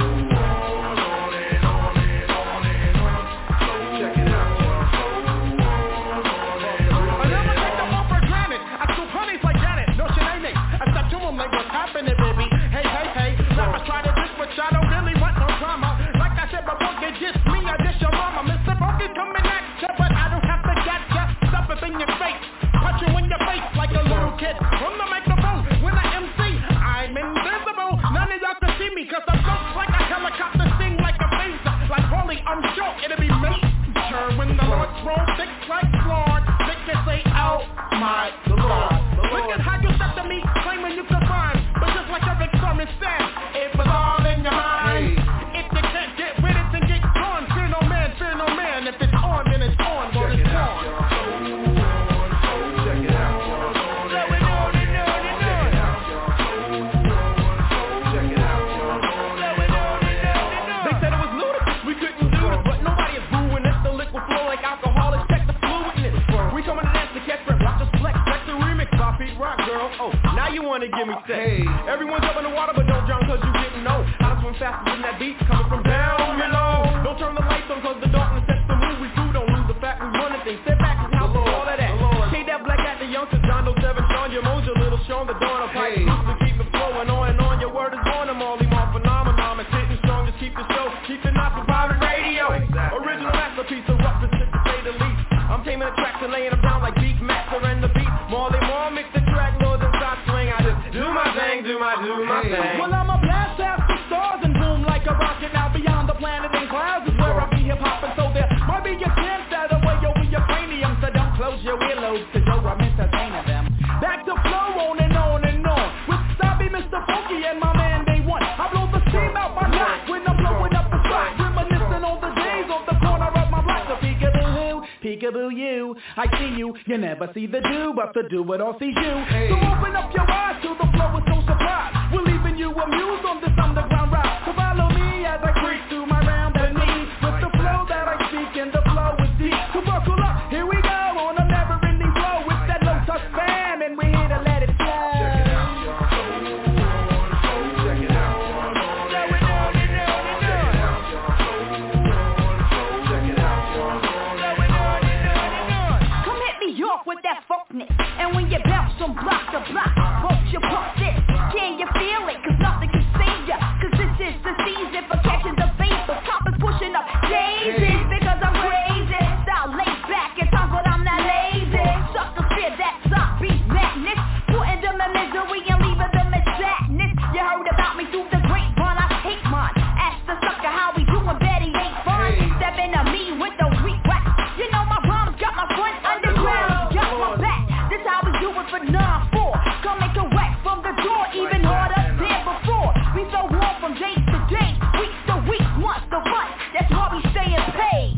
Like what's happening, baby? Hey, hey, hey. Rappers try to diss, but I don't really want no drama. Like I said, but don't get just me, I diss your mama. Mister Funky coming at ya, but I don't have to get ya. Stop it in your face, punch you in your face like a little I do my thing. Well, I'm a blast past the stars and boom like a rocket. Now beyond the planet and clouds is where I be hip-hopping. So there might be a chance that away over your cranium. So don't close your earlobes, cause yo, I'm entertaining them. Back to flow on and on and on with Sabi, Mister Funky and my man Day One. I blow the steam out my knot when I'm blowing up the spot, reminiscing on the days on the corner of my block. So peekaboo, peekaboo you, I see you. You never see the do, but the do it all sees you. So open up your eyes to the flow with no surprise. We're leaving you amused on this underground ride. So follow me as I creep through my round beneath with the flow that I speak and the flow is deep. So buckle up, here we go on a never-ending flow with that low-touch bam, and we're here to let it flow. Check it out, y'all. Check it out, y'all. Check it out, y'all. Come hit me off with that funkness, and when you bounce from block to block, folks, you pump this. Can you feel it? Cause nothing can save ya. Cause this is the season for catching the vapor. Coppers pushing up daisies because I'm crazy. Style laid back at times, but I'm not lazy. Suckers fear that top beat madness, putting them in misery and leaving them in sadness. You heard about me through the grapevine, I hate mine. Ask the sucker how we doing, Betty ain't fine. Step into me with the weak wax. You know my rhymes got my front underground, got my back. This how we do it for nine four. Coming correct from the door, even harder than before. We so warm from day to day, week to week, month to month. That's why we staying paid.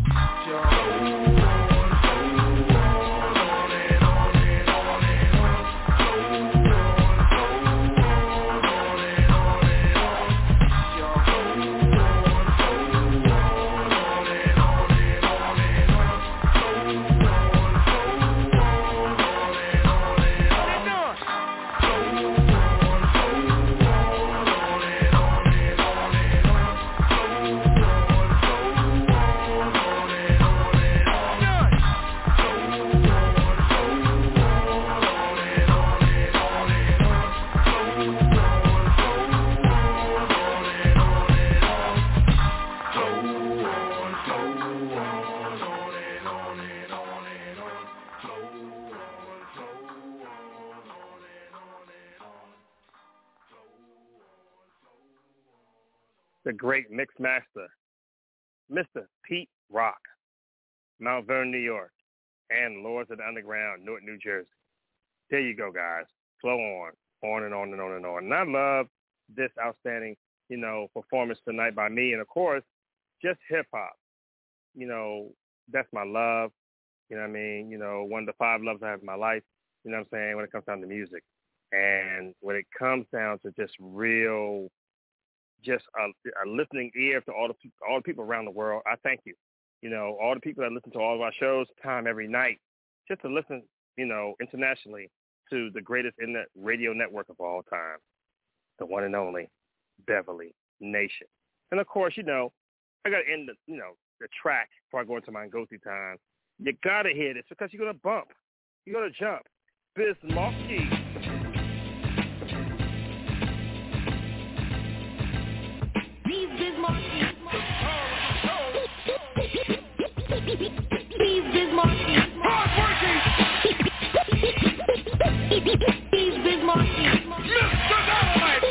The great mix master, Mister Pete Rock, Mount Vernon, New York, and Lords of the Underground, Newark, New Jersey. There you go, guys. Flow on, on and on and on and on. And I love this outstanding, you know, performance tonight by me. And, of course, just hip-hop. You know, that's my love. You know what I mean? You know, one of the five loves I have in my life, you know what I'm saying, when it comes down to music. And when it comes down to just real, just a, a listening ear to all the, all the people around the world, I thank you. You know, all the people that listen to all of our shows, time every night, just to listen, you know, internationally to the greatest internet radio network of all time, the one and only Beverly Nation. And, of course, you know, I got to end the, you know, the track before I go into my go-to time. You got to hear this because you're going to bump. You're going to jump. Biz Markie. These Biz Markie. These Biz Markie. These Biz Markie. Mister Dynamite.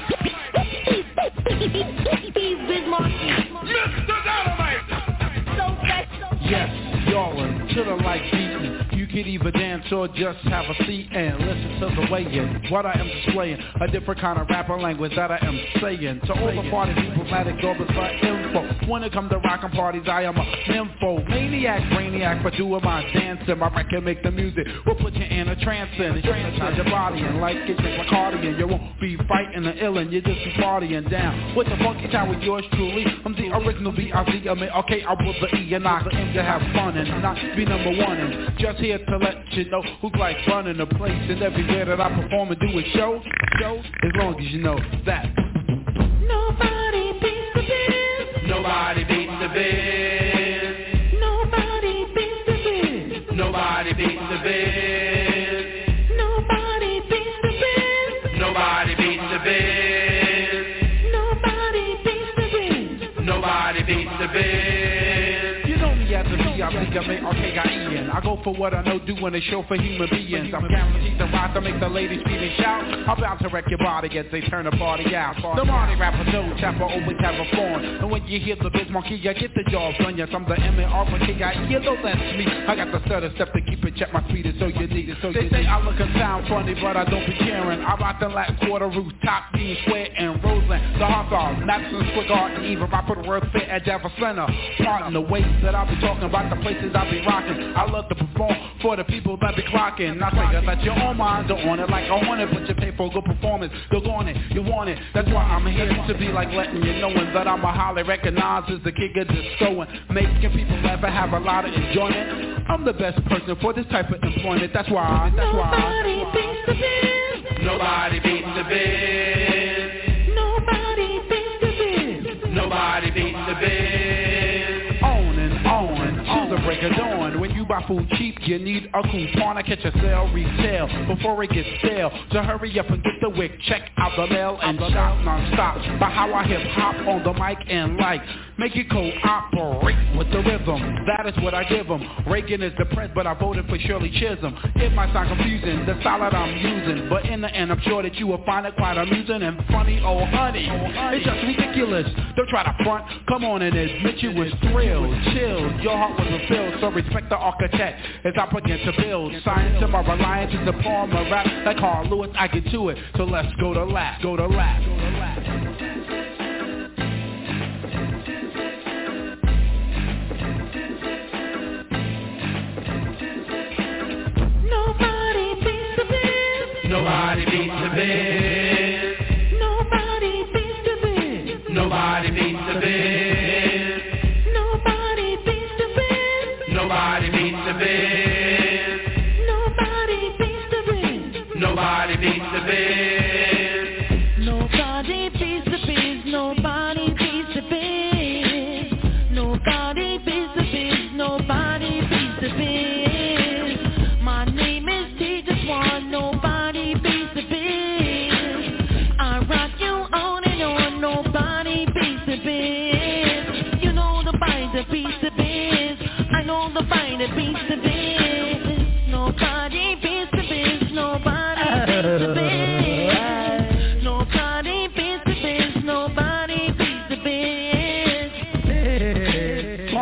These Biz Markie. Mister Dynamite. So fresh. Yes, y'all are to the like beating. You can either dance or just have a seat and listen to the way in what I am displaying, a different kind of rapper language that I am saying. To all the party people, matic dorbers for info. When it comes to rockin' parties, I am a nympho, maniac, brainiac for doing my dancing. My record make the music, will put you in a trance and hypnotize your body and like it like cardigan. You won't be fighting the illin', you just be partying down with the funky town with yours truly. I'm the original B I C, I mean, okay, I will the E and I aim to have fun and not be number one and just here to let you know who's like running the place and everywhere that I perform and do a show, show, as long as you know that Nobody beats the biz. Nobody beats the biz. Nobody beats the biz. Nobody beats the biz. Nobody beats the biz. Nobody beats the biz. Nobody beats the biz. Nobody beats the biz. You know me as the B C I C M A R K I E N. I go for what I know, doing a show for human beings. I'm guaranteed to ride to make the ladies scream and shout. I'm about to wreck your body as they turn the party out. The Marty rapper knows Tapper always have a form. And when you hear the Biz Markie, you get the jaws on you. I'm the M A R K I E N, though that's me. I got the stutter step to keep it check. My speed is so you need it. So they say I look and sound funny, but I don't be caring. I rock the Latin quarter roof, top Dean Square and Roseland. The Hawthorne, Madison Square Garden, even I put a word fit at Java Center. Pardon the ways that I be talking about, the places I be rocking. I love to perform for the people that be clocking. I say that your own mind don't want it like I want it, but you pay for a good performance. You're on it, you want it. That's why I'm here to be like letting you knowing that I'm a highly recognized as the king of just going, making people laugh and have a lot of enjoyment. I'm the best person for this type of employment. That's why. That's Nobody why. beats the biz. Nobody beats the biz. Nobody beats the biz. Nobody beats the biz. On and on, till the break of dawn. When you buy food cheap, you need a coupon to catch a sale retail before it gets stale. So hurry up and get the wick, check out the mail and shop non-stop. By how I hip hop on the mic and like, make it cooperate with the rhythm. That is what I give them. Reagan is depressed, but I voted for Shirley Chisholm. It might sound confusing, the style that I'm using, but in the end, I'm sure that you will find it quite amusing and funny. Oh honey, it's just ridiculous. Don't try to front. Come on and admit you was thrilled, chilled. Your heart was fulfilled, so respect the architect as I begin to build. Science to my reliance is a form of rap. Like Carl Lewis, I get to it. So let's go to lap, go to lap, go to lap. Nobody beats the biz. Nobody beats the biz. Nobody beats the biz. Nobody beats the biz. Nobody beats the biz. Nobody beats the biz. Nobody beats the biz. Nobody beats the biz. Nobody beats the biz. Nobody beats the biz. Nobody beats the biz. Nobody beats the biz. My name is T just one. Nobody beats the biz. I rock you on and on. Nobody beats the biz. You know nobody that beats the biz. I know nobody that beats the biz. Nobody beats the biz. Nobody beats the biz. Nobody beats the biz. Nobody beats the biz.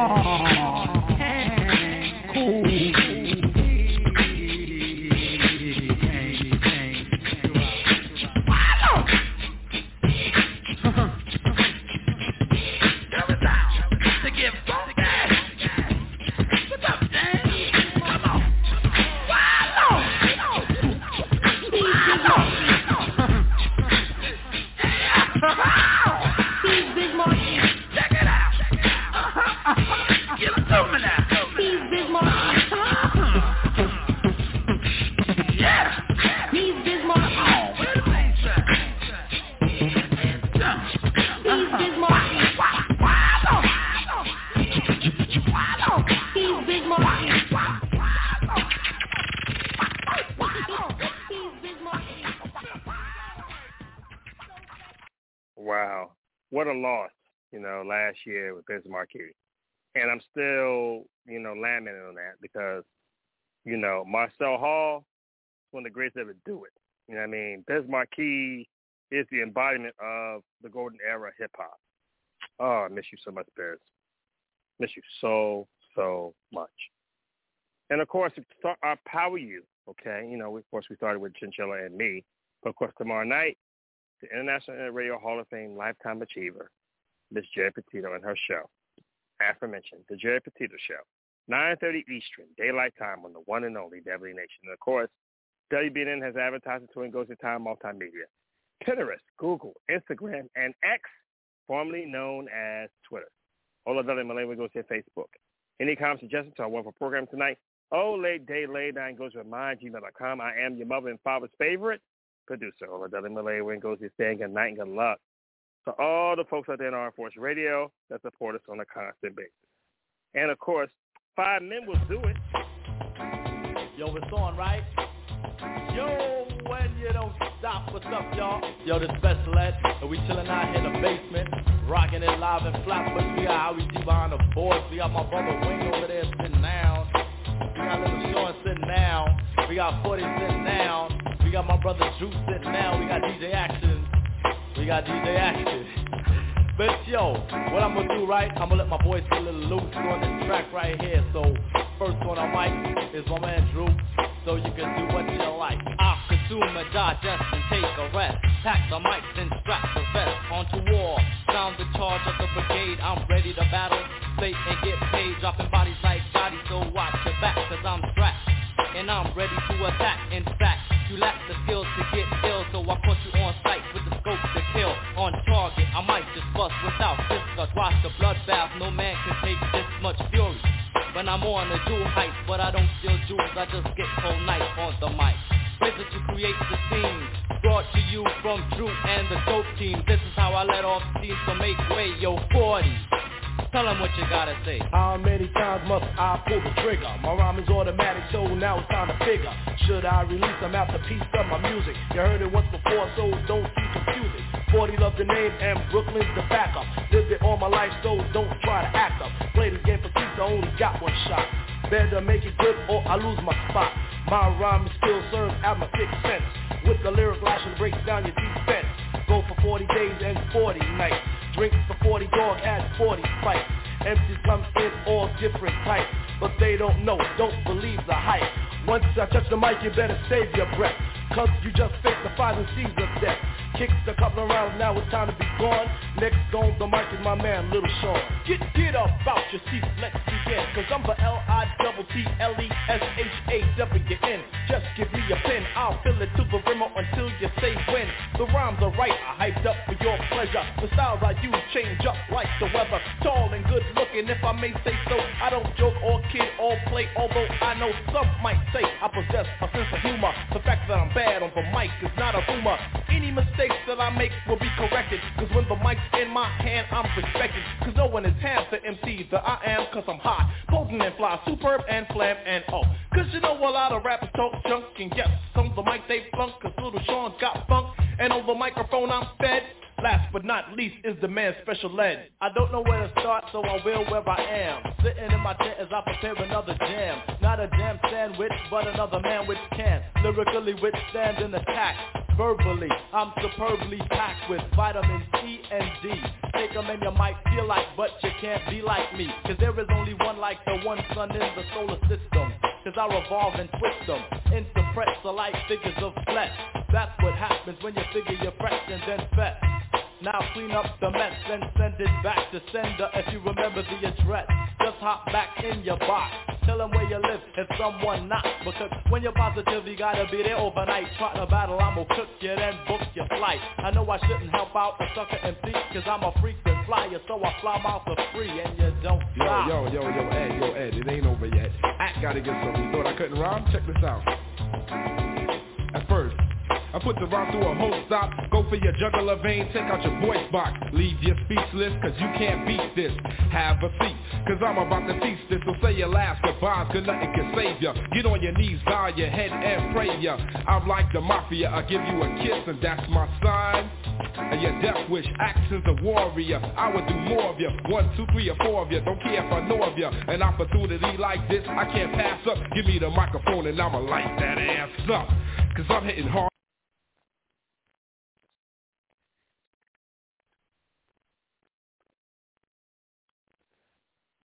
He's Biz Markie. Check it out. Give it to me now. He's Biz Markie. Yeah. He's Biz Markie. Oh, where the bass at? He's Biz Markie. He's Biz Markie. Wow. What a loss, you know, last year with Biz Markie. And I'm still, you know, lamenting on that because, you know, Marcel Hall is one of the greatest to ever do it. You know what I mean? Biz Markie is the embodiment of the golden era of hip-hop. Oh, I miss you so much, Biz. Miss you so, so much. And, of course, our Power You, okay? You know, of course, we started with Chinchilla and me. But, of course, tomorrow night, the International Radio Hall of Fame Lifetime Achiever, Miss Jerry Petito, and her show, aforementioned, The Jerry Petito Show, nine thirty Eastern, daylight time on the one and only Beverly Nation. And, of course, W B N N has advertised it to and goes to Time Multimedia, Pinterest, Google, Instagram, and X, formerly known as Twitter. Ola Dele Malay goes to Facebook. Any comments, suggestions to our wonderful program tonight? Oh, late day, late nine goes with mine, gmail dot com. I am your mother and father's favorite producer, Ola Dele Malay. When goes to saying good night and good luck to all the folks out there in Armed Force Radio that support us on a constant basis. And, of course, five men will do it. Yo, it's on, right? Yo, when you don't stop, what's up, y'all? Yo, this Special Ed, and we chilling out here in the basement, Rocking it live and flat, but we got Howie G behind the boards. We got my brother Wayne over there sitting down. We got Little Sean sitting down. We got forty sitting down. We got my brother Drew sitting down. We got D J Action. We got D J Action. But yo, what I'm gonna do, right? I'm gonna let my voice get a little loose on this track right here. So first on the mic is my man Drew. So you can do what you like. I'll consume and digest and take a rest. Pack the mics and strap the vest. Onto war, sound the charge of the brigade. I'm ready to battle, slate and get paid. Dropping bodies like Gotti, so watch your back, cause I'm strapped. And I'm ready to attack. In fact, you lack the skills to get ill, so I put you on sight with the scope to kill. On target, I might just bust without discuss. Watch the bloodbath, no man can take this much fury. When I'm on a jewel height, but I don't steal jewels, I just get cold knife on the mic. Razor to create the scene, brought to you from Drew and the dope team. This is how I let off steam, so make way, yo, forty. Tell them what you gotta say. How many times must I pull the trigger? My rhyme is automatic, so now it's time to figure. Should I release a masterpiece of my music? You heard it once before, so don't be confused. forty love the name and Brooklyn's the backup. Lived it all my life, so don't try to act up. Play this game for keeps, I only got one shot. Better make it good or I lose my spot. My rhyme is still served at my sixth sense. With the lyric lash and breaks down your defense. Go for forty days and forty nights. Drink the forty dog at forty fights. M Cs come in all different types, but they don't know, don't believe the hype. Once I touch the mic, you better save your breath, cause you just face the five and C's of death. Kick the couple of rounds, now it's time to be gone. Next on the mic is my man, Little Sean. Get, get up out your seat, let's begin. Cause I'm the L I T T L E S H A W N. Just give me a pen, I'll fill it to the rim until you say when. The rhymes are right, I hyped up for your pleasure. The styles I use change up like the weather. Tall and good looking, if I may say so. I don't joke or kid or play, although I know some might say I possess a sense of humor. The fact that I'm bad on the mic is not a rumor. Any mistake that I make will be corrected, cause when the mic's in my hand, I'm respected. Cause no one is half the M C that I am, cause I'm hot, potent and fly, superb and flam and oh. Cause you know a lot of rappers talk junk and yes, some of the mic they flunk, cause Little Sean's got funk, and on the microphone I'm fed. Last but not least is the man Special Ed. I don't know where to start, so I will where I am. Sitting in my tent as I prepare another jam. Not a jam sandwich, but another man which can lyrically withstand an attack. Verbally, I'm superbly packed with vitamin C and D. Take them and you might feel like, but you can't be like me. Cause there is only one like the one sun in the solar system. Cause I revolve and twist them into pretzel-like figures of flesh. That's what happens when you figure you're fresh and then fat. Now clean up the mess and send it back to sender if you remember the address. Just hop back in your box. Tell them where you live if someone not. Because when you're positive you gotta be there overnight. Try to battle, I'm gonna cook you then book your flight. I know I shouldn't help out a sucker M C, cause I'm a frequent flyer, so I fly miles for free and you don't fly. Yo, yo, yo, yo, Ed, yo, Ed, it ain't over yet. Act gotta get something. You thought I couldn't rhyme? Check this out. At first, I put the rhyme through a whole stop. Go for your jugular vein, take out your voice box. Leave you speechless, cause you can't beat this. Have a seat, cause I'm about to teach this. So say your last goodbyes, cause nothing can save ya. Get on your knees, bow your head and pray ya. I'm like the mafia, I give you a kiss and that's my sign. And your death wish, actions of warrior. I would do more of you, one, two, three, or four of you. Don't care if I know of you. An opportunity like this, I can't pass up. Give me the microphone and I'ma light that ass up. Cause I'm hitting hard